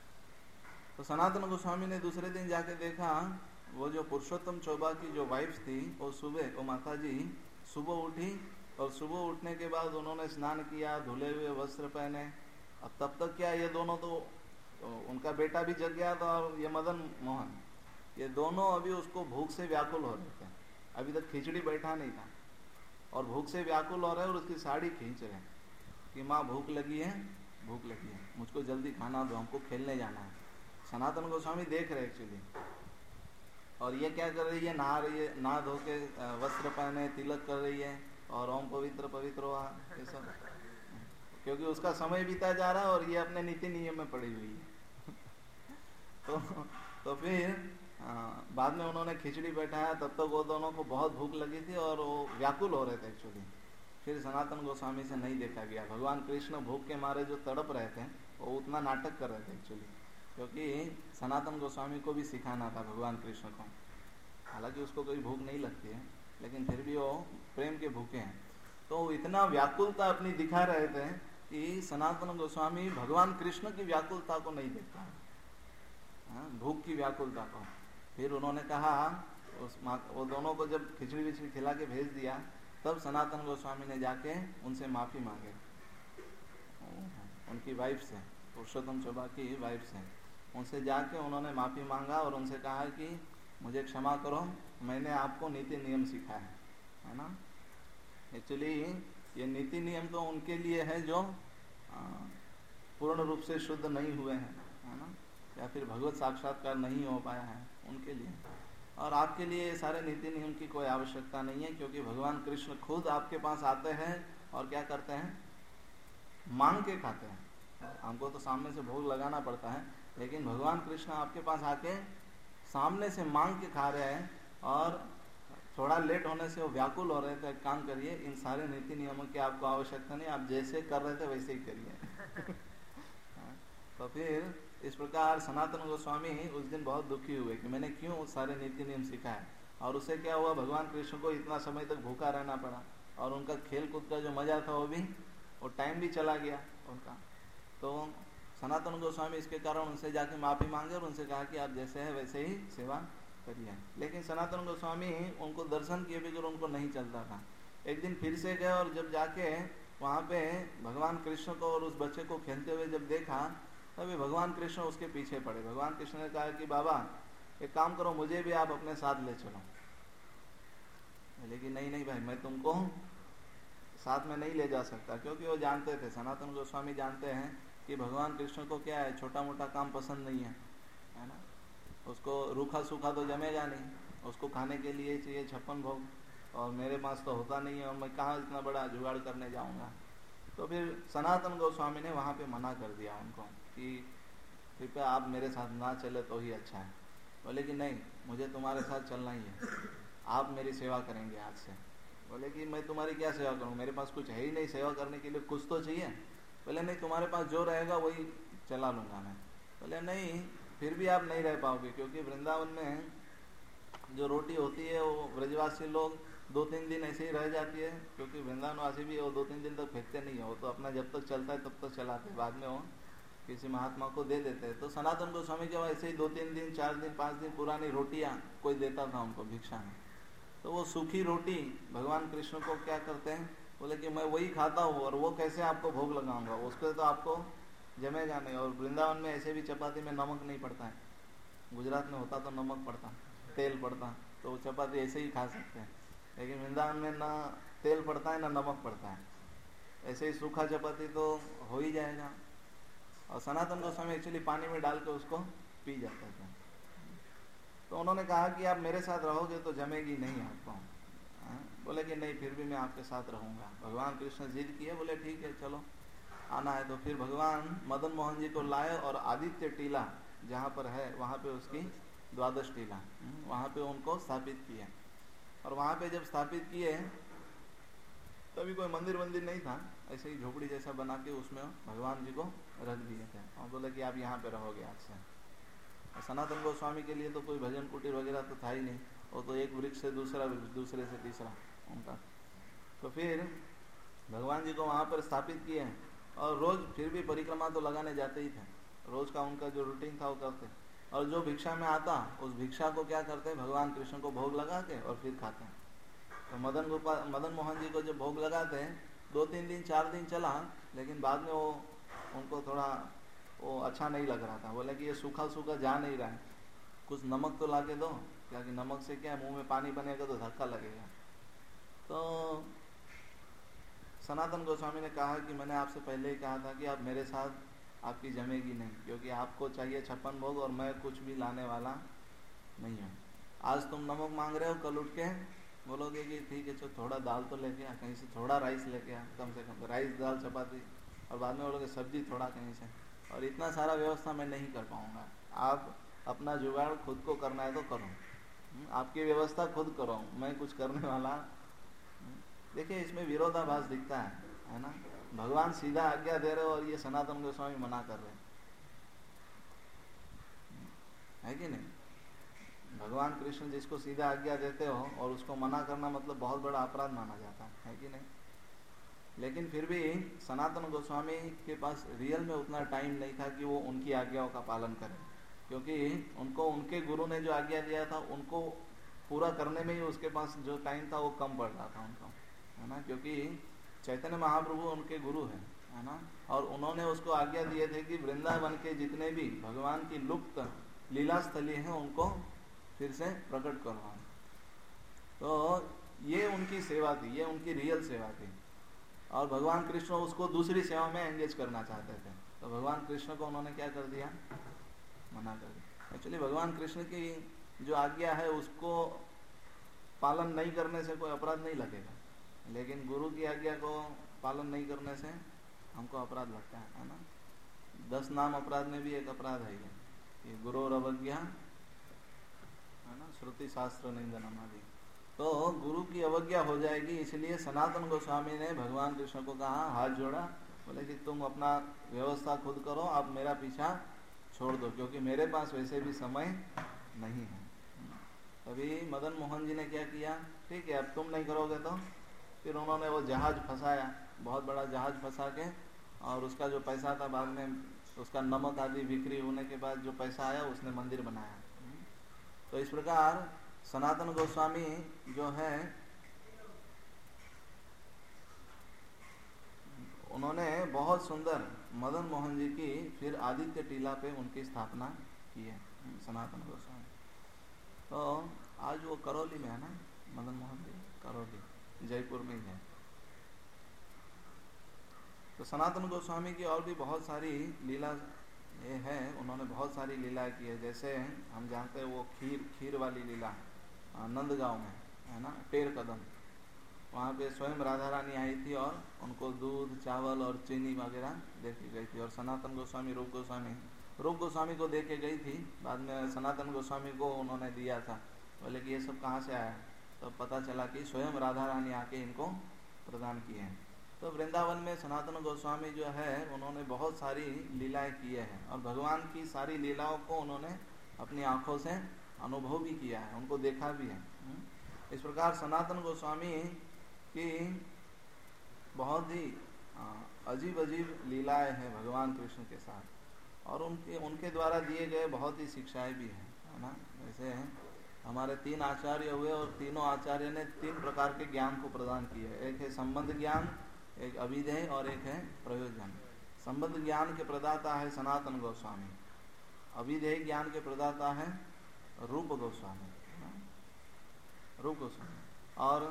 तो सनातन गोस्वामी ने दूसरे दिन जाके देखा, वो जो पुरुषोत्तम चौबा की जो वाइफ थी, वो सुबह, वो माता जी सुबह उठी, और सुबह उठने के बाद उन्होंने स्नान किया, धुले हुए वस्त्र पहने। अब तब तक क्या, ये दोनों तो उनका बेटा भी जग गया था, और ये मदन मोहन, ये दोनों अभी उसको भूख से व्याकुल हो रहे थे, अभी तक खिचड़ी बैठा नहीं था, और भूख से व्याकुल हो रहे हैं, और उसकी साड़ी खींच रहे हैं कि माँ भूख लगी है, भूख लगी है, मुझको जल्दी खाना दो, हमको खेलने जाना है। सनातन गोस्वामी देख रहे एक्चुअली, और ये क्या कर रही है, नहा रही है, नहा धो के वस्त्र पहने, तिलक कर रही है और ओम पवित्र पवित्र हुआ, ये सब क्योंकि उसका समय बीता जा रहा है और ये अपने नीति नियम में पड़ी हुई है। तो फिर बाद में उन्होंने खिचड़ी बैठाया, तब तक वो दोनों को बहुत भूख लगी थी और वो व्याकुल हो रहे थे एक्चुअली। फिर सनातन गोस्वामी से नहीं देखा गया, भगवान कृष्ण भूख के मारे जो तड़प रहे थे वो उतना नाटक कर रहे थे एक्चुअली, क्योंकि सनातन गोस्वामी को भी सिखाना था भगवान कृष्ण को। हालांकि उसको कोई भूख नहीं लगती है, लेकिन फिर भी वो प्रेम के भूखे हैं। तो इतना व्याकुलता अपनी दिखा रहे थे कि सनातन गोस्वामी भगवान कृष्ण की व्याकुलता को नहीं देखता, भूख की व्याकुलता को। फिर उन्होंने कहा, वो दोनों को जब खिचड़ी विचड़ी खिला के भेज दिया, तब सनातन गोस्वामी ने जाके उनसे माफी मांगे, उनकी वाइफ से, पुरुषोत्तम चोबा की वाइफ से। उनसे जाके उन्होंने माफी मांगा और उनसे कहा कि मुझे क्षमा करो, मैंने आपको नीति नियम सिखाया है ना। एक्चुअली ये नीति नियम तो उनके लिए है जो पूर्ण रूप से शुद्ध नहीं हुए हैं, है ना, या फिर भगवत साक्षात्कार नहीं हो पाया है, उनके लिए। और आपके लिए ये सारे नीति नियम की कोई आवश्यकता नहीं है, क्योंकि भगवान कृष्ण खुद आपके पास आते हैं और क्या करते हैं, मांग के खाते हैं। हमको तो सामने से भोग लगाना पड़ता है, लेकिन भगवान कृष्ण आपके पास आके सामने से मांग के खा रहे हैं। और थोड़ा लेट होने से वो व्याकुल हो रहे थे, काम करिए, इन सारे नीति नियमों की आपको आवश्यकता नहीं, आप जैसे कर रहे थे वैसे ही करिए। तो फिर इस प्रकार सनातन गोस्वामी उस दिन बहुत दुखी हुए कि मैंने क्यों उस सारे नीति नियम सिखाए। और उससे क्या हुआ, भगवान कृष्ण को इतना समय तक भूखा रहना पड़ा और उनका खेल कूद का जो मजा था वो टाइम भी चला गया उनका। तो सनातन गोस्वामी इसके कारण उनसे जाके माफी मांगे और उनसे कहा कि आप जैसे है वैसे ही सेवा करिए। लेकिन सनातन गोस्वामी उनको दर्शन किए बगैर उनको नहीं चलता था। एक दिन फिर से गए और जब जाके वहाँ पे भगवान कृष्ण को और उस बच्चे को खेलते हुए जब देखा, तभी भगवान कृष्ण उसके पीछे पड़े। भगवान कृष्ण ने कहा कि बाबा एक काम करो, मुझे भी आप अपने साथ ले चलो। लेकिन नहीं भाई, मैं तुमको साथ में नहीं ले जा सकता, क्योंकि वो जानते थे, सनातन गोस्वामी जानते हैं कि भगवान कृष्ण को क्या है, छोटा मोटा काम पसंद नहीं है ना। उसको रूखा सूखा तो जमेगा नहीं, उसको खाने के लिए चाहिए 56 भोग, और मेरे पास तो होता नहीं है और मैं कहाँ इतना बड़ा जुगाड़ करने जाऊँगा। तो फिर सनातन गोस्वामी ने वहाँ पे मना कर दिया उनको कि कृपया आप मेरे साथ ना चले तो ही अच्छा है। बोले कि नहीं, मुझे तुम्हारे साथ चलना ही है, आप मेरी सेवा करेंगे आज से। बोले कि मैं तुम्हारी क्या सेवा करूँ, मेरे पास कुछ है ही नहीं, सेवा करने के लिए कुछ तो चाहिए। बोले नहीं, तुम्हारे पास जो रहेगा वही चला लूँगा मैं। बोले नहीं, फिर भी आप नहीं रह पाओगे, क्योंकि वृंदावन में जो रोटी होती है वो ब्रजवासी लोग 2-3 दिन ऐसे ही रह जाती है, क्योंकि वृंदावनवासी भी वो 2-3 दिन तक फेंकते नहीं है, वो तो अपना जब तक चलता है तब तक चलाते, बाद में वो किसी महात्मा को दे देते हैं। तो सनातन गोस्वामी के ऐसे ही 2-3 दिन 4 दिन 5 दिन पुरानी रोटियां कोई देता था उनको भिक्षा में। तो वो सूखी रोटी भगवान कृष्ण को क्या करते हैं, बोले कि मैं वही खाता हूँ और वो कैसे आपको भोग लगाऊंगा, उसके तो आपको जमेगा नहीं। और वृंदावन में ऐसे भी चपाती में नमक नहीं पड़ता है, गुजरात में होता तो नमक पड़ता, तेल पड़ता, तो वो चपाती ऐसे ही खा सकते हैं। लेकिन वृंदावन में ना तेल पड़ता है ना नमक पड़ता है, ऐसे ही सूखा चपाती तो हो ही जाएगा। और सनातन गोस्वामी एक्चुअली पानी में डाल के उसको पी जाते थे। तो उन्होंने कहा कि आप मेरे साथ रहोगे तो जमेगी नहीं आपको। बोले कि नहीं, फिर भी मैं आपके साथ रहूँगा। भगवान कृष्ण जिद किए, बोले ठीक है चलो आना है। तो फिर भगवान मदन मोहन जी को लाए और आदित्य टीला जहाँ पर है वहाँ पे उसकी 12 टीला वहाँ पे उनको स्थापित किया। और वहाँ पे जब स्थापित किए तभी कोई मंदिर नहीं था, ऐसे ही झोपड़ी जैसा बना के उसमें भगवान जी को रख दिए थे और बोले कि आप यहाँ पे रहोगे आज से। और सनातन गोस्वामी के लिए तो कोई भजन कुटीर वगैरह तो था ही नहीं, वो तो एक वृक्ष से दूसरा वृक्ष, दूसरे से तीसरा उनका। तो फिर भगवान जी को वहाँ पर स्थापित किए और रोज फिर भी परिक्रमा तो लगाने जाते ही थे, रोज का उनका जो रूटीन था वो करते। और जो भिक्षा में आता उस भिक्षा को क्या करते, भगवान कृष्ण को भोग लगा के और फिर खाते हैं। तो मदन मोहन जी को जब भोग लगाते हैं 2-3 दिन 4 दिन चला, लेकिन बाद में वो उनको थोड़ा वो अच्छा नहीं लग रहा था। बोले कि ये सूखा सूखा जा नहीं रहा है, कुछ नमक तो ला के दो, क्योंकि नमक से क्या मुंह में पानी बनेगा तो धक्का लगेगा। तो सनातन गोस्वामी ने कहा कि मैंने आपसे पहले ही कहा था कि आप मेरे साथ आपकी जमेगी नहीं, क्योंकि आपको चाहिए 56 भोग और मैं कुछ भी लाने वाला नहीं हूँ। आज तुम नमक मांग रहे हो, कल उठ के बोलोगे कि ठीक है चलो थोड़ा दाल तो लेके आ, कहीं से थोड़ा राइस लेके आ, कम से कम राइस दाल चपाती, और बाद में बोलोगे सब्जी थोड़ा कहीं से, और इतना सारा व्यवस्था मैं नहीं कर पाऊँगा। आप अपना जुगाड़ खुद को करना है तो करो, आपकी व्यवस्था खुद करो, मैं कुछ करने वाला। देखिए इसमें विरोधाभास दिखता है ना। भगवान सीधा आज्ञा दे रहे हो और ये सनातन गोस्वामी मना कर रहे है कि नहीं। भगवान कृष्ण जिसको सीधा आज्ञा देते हो और उसको मना करना मतलब बहुत बड़ा अपराध माना जाता है कि नहीं। लेकिन फिर भी सनातन गोस्वामी के पास रियल में उतना टाइम नहीं था कि वो उनकी आज्ञाओं का पालन करें, क्योंकि उनको उनके गुरु ने जो आज्ञा दिया था उनको पूरा करने में ही उसके पास जो टाइम था वो कम पड़ रहा था उनको, है ना। क्योंकि चैतन्य महाप्रभु उनके गुरु हैं, है ना, और उन्होंने उसको आज्ञा दिए थे कि वृंदावन के जितने भी भगवान की लुप्त लीला स्थली हैं उनको फिर से प्रकट करवाएं। तो ये उनकी सेवा थी, ये उनकी रियल सेवा थी, और भगवान कृष्ण उसको दूसरी सेवा में एंगेज करना चाहते थे। तो भगवान कृष्ण को उन्होंने क्या कर दिया, मना कर दिया। एक्चुअली भगवान कृष्ण की जो आज्ञा है उसको पालन नहीं करने से कोई अपराध नहीं लगेगा, लेकिन गुरु की आज्ञा को पालन नहीं करने से हमको अपराध लगता है ना। 10 नाम अपराध में भी एक अपराध है ये गुरु और अवज्ञा, है ना, श्रुति शास्त्र निंदनम आदि। तो गुरु की अवज्ञा हो जाएगी, इसलिए सनातन गोस्वामी ने भगवान कृष्ण को कहा, हाथ जोड़ा, बोले कि तुम अपना व्यवस्था खुद करो, आप मेरा पीछा छोड़ दो, क्योंकि मेरे पास वैसे भी समय नहीं है। तभी मदन मोहन जी ने क्या किया, ठीक है अब तुम नहीं करोगे तो फिर उन्होंने वो जहाज फंसाया, बहुत बड़ा जहाज फंसा के, और उसका जो पैसा था बाद में उसका नमक आदि बिक्री होने के बाद जो पैसा आया उसने मंदिर बनाया। तो इस प्रकार सनातन गोस्वामी जो है उन्होंने बहुत सुंदर मदन मोहन जी की फिर आदित्य टीला पे उनकी स्थापना की है सनातन गोस्वामी। तो आज वो करौली में है ना, मदन मोहन जी करौली जयपुर में ही है। तो सनातन गोस्वामी की और भी बहुत सारी लीला ये है, उन्होंने बहुत सारी लीला की है। जैसे हम जानते हैं वो खीर वाली लीला नंदगांव में है ना, पेड़ कदम, वहाँ पे स्वयं राधा रानी आई थी और उनको दूध चावल और चीनी वगैरह दे के गई थी। और सनातन गोस्वामी रूप गोस्वामी को दे के गई थी, बाद में सनातन गोस्वामी को उन्होंने दिया था। बोले कि ये सब कहाँ से आया, तो पता चला कि स्वयं राधा रानी आके इनको प्रदान किए हैं। तो वृंदावन में सनातन गोस्वामी जो है उन्होंने बहुत सारी लीलाएं किए हैं, और भगवान की सारी लीलाओं को उन्होंने अपनी आंखों से अनुभव भी किया है, उनको देखा भी है। इस प्रकार सनातन गोस्वामी की बहुत ही अजीब अजीब लीलाएं हैं भगवान कृष्ण के साथ, और उनके द्वारा दिए गए बहुत ही शिक्षाएं भी हैं, है ना। जैसे हमारे 3 आचार्य हुए और तीनों आचार्य ने 3 प्रकार के ज्ञान को प्रदान किया है। एक है संबंध ज्ञान, एक अभिधेय और एक है प्रयोजन। संबंध ज्ञान के प्रदाता है सनातन गोस्वामी, अभिधेय ज्ञान के प्रदाता है रूप गोस्वामी, और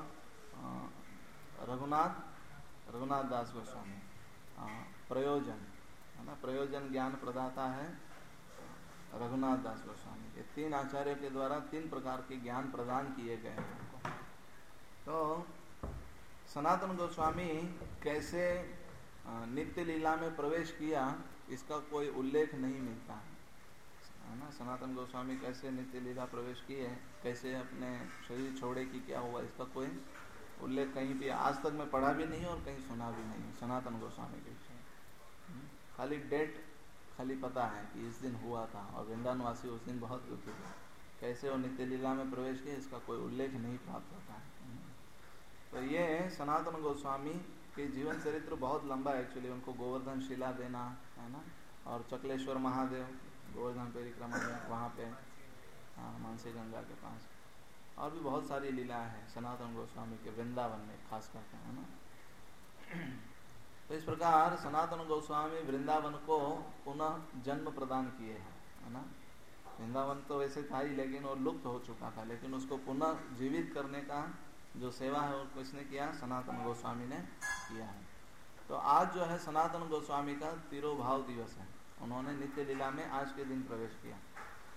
रघुनाथ दास गोस्वामी प्रयोजन, है ना, प्रयोजन ज्ञान प्रदाता है रघुनाथ दास गोस्वामी। ये 3 आचार्यों के द्वारा 3 प्रकार के ज्ञान प्रदान किए गए हैं उनको। तो सनातन गोस्वामी कैसे नित्य लीला में प्रवेश किया इसका कोई उल्लेख नहीं मिलता है ना। सनातन गोस्वामी कैसे नित्य लीला प्रवेश किए, कैसे अपने शरीर छोड़े कि क्या हुआ, इसका कोई उल्लेख कहीं भी आज तक मैं पढ़ा भी नहीं और कहीं सुना भी नहीं सनातन गोस्वामी के विषय। खाली डेट खाली पता है कि इस दिन हुआ था और वृंदावनवासी उस दिन बहुत दुखी थे। कैसे वो नित्य लीला में प्रवेश किए इसका कोई उल्लेख नहीं प्राप्त होता है। तो ये सनातन गोस्वामी के जीवन चरित्र बहुत लंबा है। एक्चुअली उनको गोवर्धन शिला देना, है ना, और चकलेश्वर महादेव गोवर्धन परिक्रमा में वहाँ पे मानसी गंगा के पास, और भी बहुत सारी लीलाएं हैं सनातन गोस्वामी के वृंदावन में खास करके, है ना। तो इस प्रकार सनातन गोस्वामी वृंदावन को पुनः जन्म प्रदान किए हैं, है ना। वृंदावन तो वैसे था ही, लेकिन वो लुप्त हो चुका था, लेकिन उसको पुनः जीवित करने का जो सेवा है वो किसने किया, सनातन गोस्वामी ने किया है। तो आज जो है सनातन गोस्वामी का तिरोभाव दिवस है। उन्होंने नित्य लीला में आज के दिन प्रवेश किया,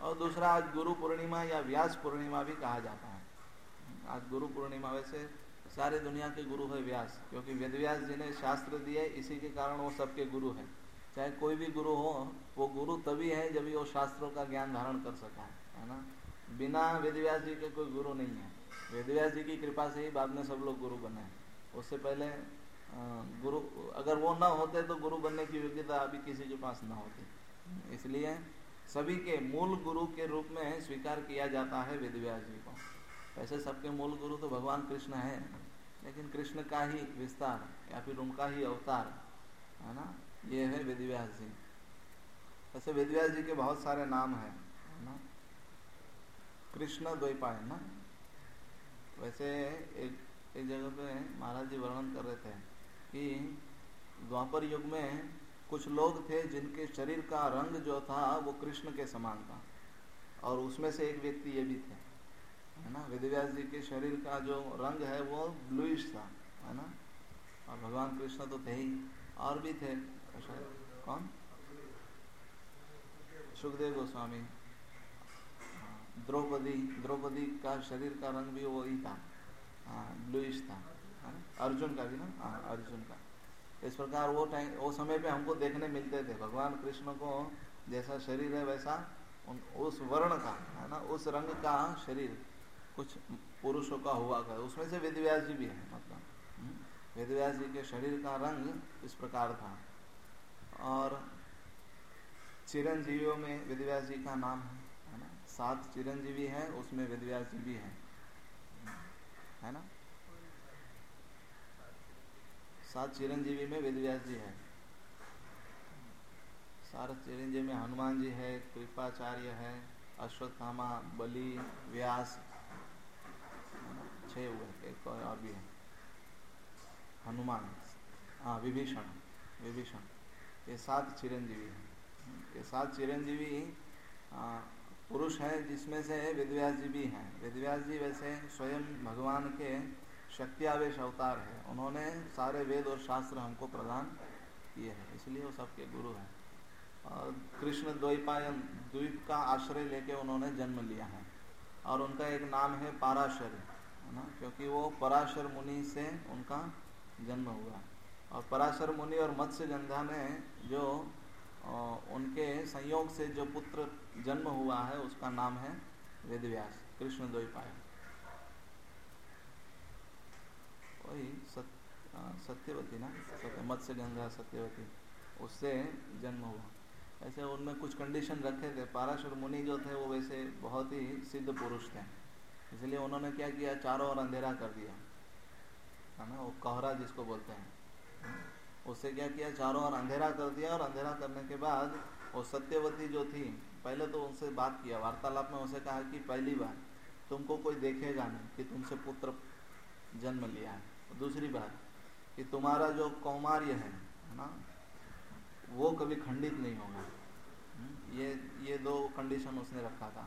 और दूसरा आज गुरु पूर्णिमा या व्यास पूर्णिमा भी कहा जाता है। आज गुरु पूर्णिमा, वैसे सारे दुनिया के गुरु है व्यास, क्योंकि वेद व्यास जी ने शास्त्र दिए, इसी के कारण वो सबके गुरु है। चाहे कोई भी गुरु हो, वो गुरु तभी है जब वो शास्त्रों का ज्ञान धारण कर सका है ना। बिना वेद व्यास जी के कोई गुरु नहीं है। वेद व्यास जी की कृपा से ही बाद में सब लोग गुरु बने। उससे पहले गुरु अगर वो ना होते तो गुरु बनने की योग्यता अभी किसी के पास ना होती। इसलिए सभी के मूल गुरु के रूप में स्वीकार किया जाता है वेद व्यास जी को। वैसे सबके मूल गुरु तो भगवान कृष्ण है, लेकिन कृष्ण का ही विस्तार या फिर उनका ही अवतार है ना, ये है वेद व्यास जी। वैसे वेद व्यास जी के बहुत सारे नाम हैं है ना। कृष्ण द्वैपायन ना, वैसे एक जगह पे महाराज जी वर्णन कर रहे थे कि द्वापर युग में कुछ लोग थे जिनके शरीर का रंग जो था वो कृष्ण के समान था, और उसमें से एक व्यक्ति ये भी थे है ना। वेद व्यास जी के शरीर का जो रंग है वो ब्लूइश था है ना, और भगवान कृष्ण तो थे ही, और भी थे। कौन? सुखदेव गोस्वामी। द्रौपदी का शरीर का रंग भी वही था, ब्लूइश था। अर्जुन का भी ना, अर्जुन का। इस प्रकार वो समय पे हमको देखने मिलते थे भगवान कृष्ण को, जैसा शरीर है वैसा उस वर्ण का है ना, उस रंग का शरीर कुछ पुरुषों का हुआ था। उसमें से वेद व्यास जी भी है, मतलब वेद व्यास जी के शरीर का रंग इस प्रकार था। और चिरंजीवियों में वेद व्यास जी का नाम है ना। 7 चिरंजीवी है, उसमें वेद व्यास जी भी है ना। 7 चिरंजीवी में वेद व्यास जी है। 7 चिरंजीवी में हनुमान जी है, कृपाचार्य है, अश्वत्थामा, बलि, व्यास, 6 हुए, एक और भी है हनुमान, विभीषण। ये 7 चिरंजीवी हैं। ये 7 चिरंजीवी पुरुष हैं, जिसमें से वेद व्यास जी भी हैं। वेद व्यास जी वैसे स्वयं भगवान के शक्तियावेश अवतार है। उन्होंने सारे वेद और शास्त्र हमको प्रदान किए हैं, इसलिए वो सबके गुरु हैं। और कृष्ण द्वैपायन, द्वीप का आश्रय लेके उन्होंने जन्म लिया है, और उनका एक नाम है पराशर है ना, क्योंकि वो पराशर मुनि से उनका जन्म हुआ। और पराशर मुनि और मत्स्यगंधा में जो उनके संयोग से जो पुत्र जन्म हुआ है उसका नाम है वेद व्यास, कृष्ण द्वैपायन। वही सत्यवती ना, मत्स्यगंधा सत्यवती, उससे जन्म हुआ। ऐसे उनमें कुछ कंडीशन रखे थे। पराशर मुनि जो थे वो वैसे बहुत ही सिद्ध पुरुष थे, इसलिए उन्होंने क्या किया, चारों ओर अंधेरा कर दिया है ना, वो कोहरा जिसको बोलते हैं। उससे क्या किया, चारों ओर अंधेरा कर दिया, और अंधेरा करने के बाद वो सत्यवती जो थी, पहले तो उनसे बात किया, वार्तालाप में उनसे कहा कि पहली बार तुमको कोई देखेगा नहीं कि तुमसे पुत्र जन्म लिया है। दूसरी बात कि तुम्हारा जो कौमार्य है ना, वो कभी खंडित नहीं होगा। ये 2 कंडीशन उसने रखा था।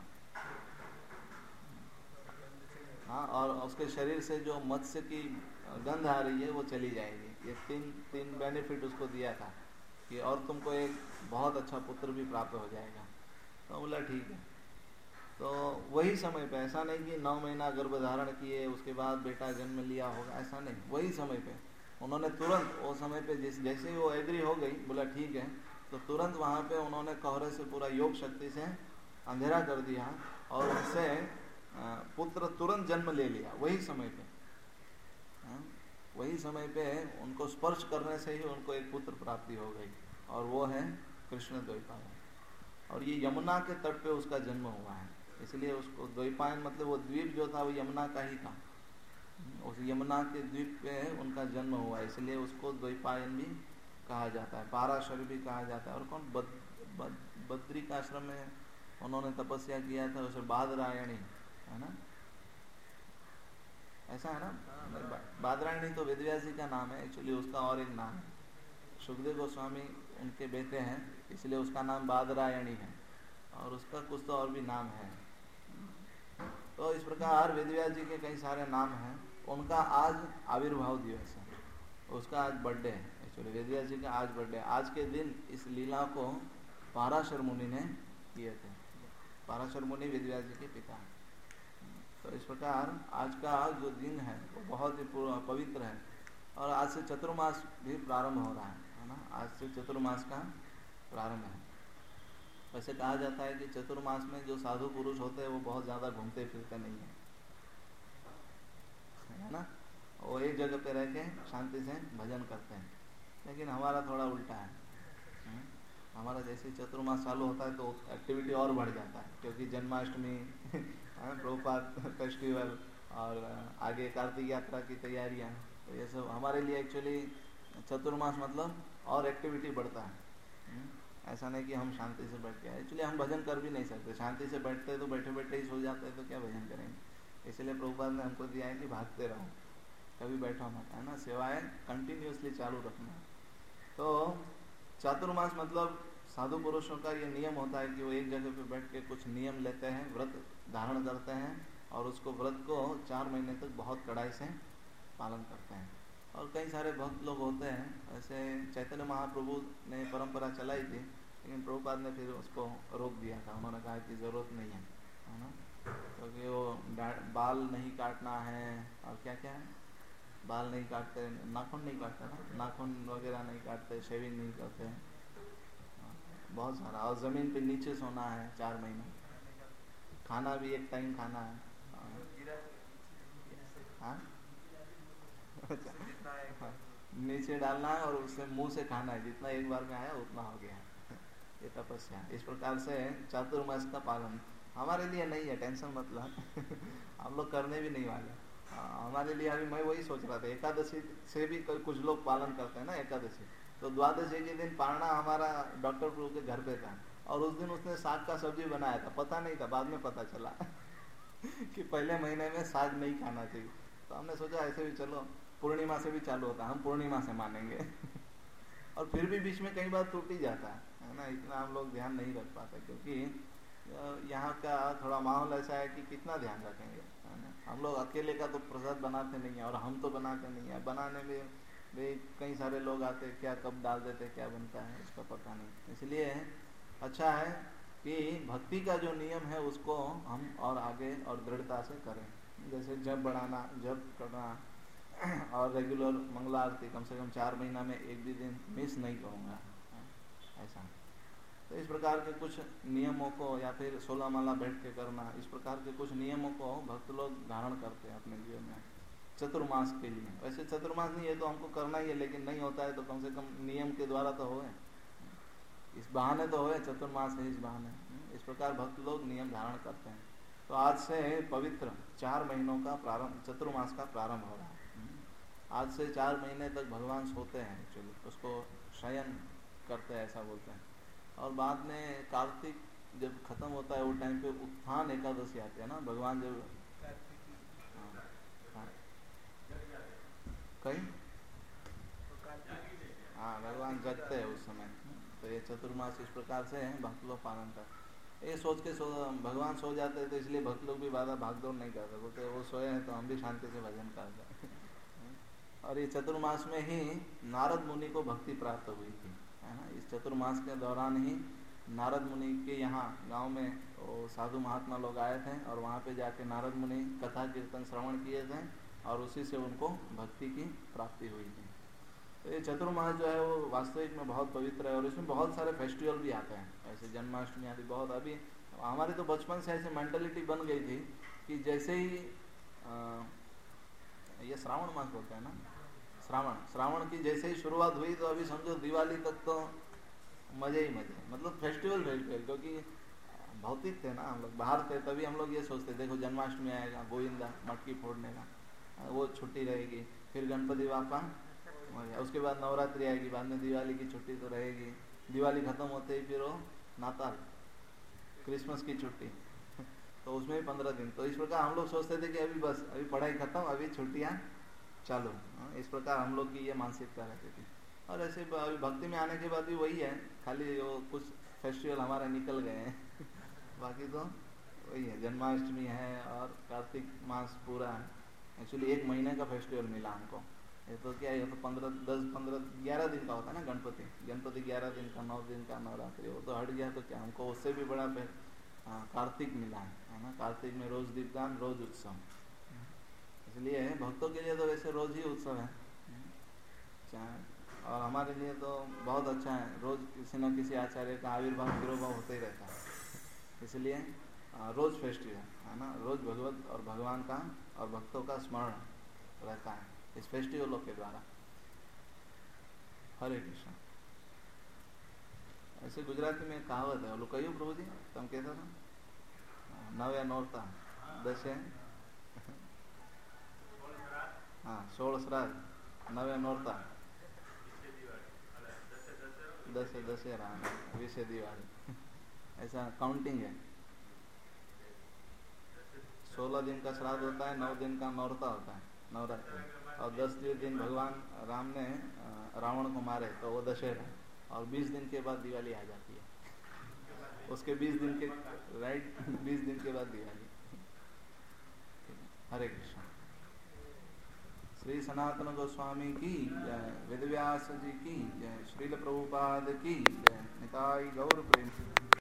हाँ, और उसके शरीर से जो मत्स्य की गंध आ रही है वो चली जाएगी। ये तीन बेनिफिट उसको दिया था कि और तुमको एक बहुत अच्छा पुत्र भी प्राप्त हो जाएगा। तो बोला ठीक है। तो वही समय पे, ऐसा नहीं कि 9 महीना गर्भधारण किए उसके बाद बेटा जन्म लिया होगा, ऐसा नहीं। वही समय पे उन्होंने तुरंत, वो समय पे जैसे ही वो एग्री हो गई, बोला ठीक है, तो तुरंत वहाँ पे उन्होंने कोहरे से पूरा योग शक्ति से अंधेरा कर दिया, और उनसे पुत्र तुरंत जन्म ले लिया वही समय पे। वही समय पे उनको स्पर्श करने से ही उनको एक पुत्र प्राप्ति हो गई, और वो है कृष्ण द्वैपायन। और ये यमुना के तट पे उसका जन्म हुआ है, इसलिए उसको द्वैपायन, मतलब वो द्वीप जो था वो यमुना का ही था। उस यमुना के द्वीप पे उनका जन्म हुआ, इसलिए उसको द्वैपायन भी कहा जाता है, पाराशर भी कहा जाता है। और कौन, बद्री का आश्रम में उन्होंने तपस्या किया था, उसे बादरायणी है ना, ऐसा है ना। बादरायणी तो वेद व्यास जी का नाम है, एक्चुअली उसका और एक नाम है। सुखदेव गोस्वामी उनके बेटे हैं, इसलिए उसका नाम बादरायणी है, और उसका कुछ तो और भी नाम है। तो इस प्रकार वेद व्यास जी के कई सारे नाम हैं। उनका आज आविर्भाव दिवस है, उसका आज बर्थडे है। एक्चुअली वेद व्यास जी का आज बर्थडे। आज के दिन इस लीला को पराशर मुनि ने किए थे। पराशर मुनि वेदव्यास जी के पिता हैं। तो इस प्रकार आज का जो दिन है वो बहुत ही पवित्र है। और आज से चतुर्मास भी प्रारंभ हो रहा है ना। आज से चतुर्मास का प्रारंभ है। वैसे कहा जाता है कि चतुर्मास में जो साधु पुरुष होते हैं वो बहुत ज़्यादा घूमते फिरते नहीं है ना। वो एक जगह पे रह के शांति से भजन करते हैं। लेकिन हमारा थोड़ा उल्टा है। हमारा जैसे चतुर्मास चालू होता है तो एक्टिविटी और बढ़ जाता है, क्योंकि जन्माष्टमी प्रभुपाद फेस्टिवल और आगे कार्तिक यात्रा की तैयारियां, तो ये सब हमारे लिए एक्चुअली चतुर्मास मतलब और एक्टिविटी बढ़ता है। ऐसा नहीं कि हम शांति से बैठ के, एक्चुअली हम भजन कर भी नहीं सकते। शांति से बैठते तो बैठे बैठे ही सो जाते तो क्या भजन करेंगे। इसलिए प्रभुपाद ने हमको दिया है कि भागते रहो, कभी बैठो मत, है ना। सेवाएं कंटिन्यूसली चालू रखना। तो चातुर्मास मतलब साधु पुरुषों का ये नियम होता है कि वो एक जगह पे बैठ के कुछ नियम लेते हैं, व्रत धारण करते हैं और उसको व्रत को 4 महीने तक बहुत कड़ाई से पालन करते हैं। और कई सारे भक्त लोग होते हैं, ऐसे चैतन्य महाप्रभु ने परंपरा चलाई थी, लेकिन प्रभुपाद ने फिर उसको रोक दिया था। उन्होंने कहा कि ज़रूरत नहीं है ना, क्योंकि वो बाल नहीं काटना है और क्या क्या है, बाल नहीं काटते, नाखून नहीं काटते ना, नाखून वगैरह नहीं काटते, शेविंग नहीं करते, बहुत सारा। और ज़मीन पे नीचे सोना है 4 महीने, खाना भी एक टाइम खाना है। हाँ नीचे डालना है और उसे मुंह से खाना है, जितना एक बार में आया उतना हो गया। ये तपस्या। इस प्रकार से चातुर्मास का पालन हमारे लिए नहीं है, टेंशन मत लो। हम लोग करने भी नहीं वाले। हमारे लिए अभी मैं वही सोच रहा था, एकादशी से भी कुछ लोग पालन करते हैं ना एकादशी। तो द्वादशी के दिन पारना हमारा डॉक्टर प्रभु के घर पे था और उस दिन उसने साग का सब्जी बनाया था, पता नहीं था, बाद में पता चला कि पहले महीने में साग नहीं खाना चाहिए। तो हमने सोचा ऐसे भी चलो पूर्णिमा से भी चालू होता है, हम पूर्णिमा से मानेंगे। और फिर भी बीच में कई बार टूट ही जाता है ना, इतना हम लोग ध्यान नहीं रख पाते, क्योंकि यहाँ का थोड़ा माहौल ऐसा है कि कितना ध्यान रखेंगे, है ना। हम लोग अकेले का तो प्रसाद बनाते नहीं है और हम तो बनाते नहीं है, बनाने में भी कई सारे लोग आते, क्या कब डाल देते, क्या बनता है इसका पता नहीं। इसलिए अच्छा है कि भक्ति का जो नियम है उसको हम और आगे और दृढ़ता से करें। जैसे जप बढ़ाना, जप करना और रेगुलर मंगला आरती कम से कम 4 महीना में एक भी दिन मिस नहीं करूँगा, ऐसा। तो इस प्रकार के कुछ नियमों को, या फिर 16 माला बैठ के करना, इस प्रकार के कुछ नियमों को भक्त लोग धारण करते हैं अपने जीवन में चतुर्मास के लिए। वैसे चतुर्मास नहीं है तो हमको करना ही है, लेकिन नहीं होता है तो कम से कम नियम के द्वारा तो होए, इस बहाने तो होए, चतुर्मास है इस बहाने। इस प्रकार भक्त लोग नियम धारण करते हैं। तो आज से पवित्र 4 महीनों का प्रारंभ, चतुर्मास का प्रारंभ हो रहा है। आज से 4 महीने तक भगवान सोते हैं, एक्चुअली उसको शयन करते हैं ऐसा बोलते हैं। और बाद में कार्तिक जब खत्म होता है वो टाइम पे उत्थान एकादशी आती है ना, भगवान जब कहीं हाँ भगवान जगते हैं उस समय। तो ये चतुर्मास इस प्रकार से भक्त लोग पालन करते। ये सोच के भगवान सो जाते हैं तो इसलिए भक्त लोग भी ज़्यादा भागदौड़ नहीं करते, बोलते वो सोए हैं तो हम भी शांति से भजन करते हैं। और ये चतुर्मास में ही नारद मुनि को भक्ति प्राप्त हुई थी, है ना। इस चतुर्मास के दौरान ही नारद मुनि के यहाँ गांव में वो साधु महात्मा लोग आए थे और वहाँ पे जाके नारद मुनि कथा कीर्तन श्रवण किए थे और उसी से उनको भक्ति की प्राप्ति हुई थी। तो ये चतुर्मास जो है वो वास्तविक में बहुत पवित्र है और इसमें बहुत सारे फेस्टिवल भी आते हैं, ऐसे जन्माष्टमी आदि बहुत। अभी हमारी तो बचपन से ऐसी मेंटालिटी बन गई थी कि जैसे ही ये श्रावण मास बोलते हैं ना, श्रावण की जैसे ही शुरुआत हुई तो अभी समझो दिवाली तक तो मजे ही मजे, मतलब फेस्टिवल, क्योंकि भौतिक थे ना हम लोग, बाहर थे, तभी हम लोग ये सोचते देखो जन्माष्टमी आएगा, गोविंदा मटकी फोड़ने का, वो छुट्टी रहेगी, फिर गणपति बापा, उसके बाद नवरात्रि आएगी, बाद में दिवाली की छुट्टी तो रहेगी, दिवाली खत्म होते ही फिर वो नाताल, क्रिसमस की छुट्टी, तो उसमें भी 15 दिन। तो इस प्रकार हम लोग सोचते थे कि अभी बस, अभी पढ़ाई खत्म, अभी छुट्टियाँ चालू। इस प्रकार हम लोग की ये मानसिकता रहती थी। और ऐसे अभी भक्ति में आने के बाद भी वही है, खाली वो कुछ फेस्टिवल हमारे निकल गए हैं बाकी तो वही है, जन्माष्टमी है और कार्तिक मास पूरा है। एक्चुअली 1 महीने का फेस्टिवल मिला हमको। ये तो क्या है, ये तो 11 दिन का होता है ना गणपति 11 दिन का, 9 दिन का नवरात्रि, वो तो हट गया तो क्या, हमको उससे भी बड़ा कार्तिक मिला है ना। कार्तिक में रोज दीपदान, रोज उत्सव, इसलिए भक्तों के लिए तो वैसे रोज ही उत्सव है, और हमारे लिए तो बहुत अच्छा है, रोज किसी न किसी आचार्य का आविर्भाव तिरोभाव होते ही रहता है, इसलिए रोज फेस्टिवल है ना, रोज भगवत और भगवान का और भक्तों का स्मरण रहता है इस फेस्टिवलों के द्वारा। हरे कृष्ण। ऐसे गुजराती में कहावत है, बोलो कયું प्रभु जी तुम कहता था, नवे नौरता दशे, हाँ 16 श्राद्ध, नवे नौरता, दसे दशहरा, 20 दिवाली, ऐसा काउंटिंग है। 16 दिन का श्राद्ध होता है, 9 दिन का नौरता होता है, नवरात्रि, और 10 दिन भगवान राम ने रावण को मारे तो वो दशहरा, और 20 दिन के बाद दिवाली आ जाती है, उसके 20 दिन के राइट 20 दिन के बाद दिवाली। हरे कृष्ण। श्री सनातन गोस्वामी की जय, वेदव्यास जी की जय, श्रील प्रभुपाद की जय, निताई गौर प्रेम।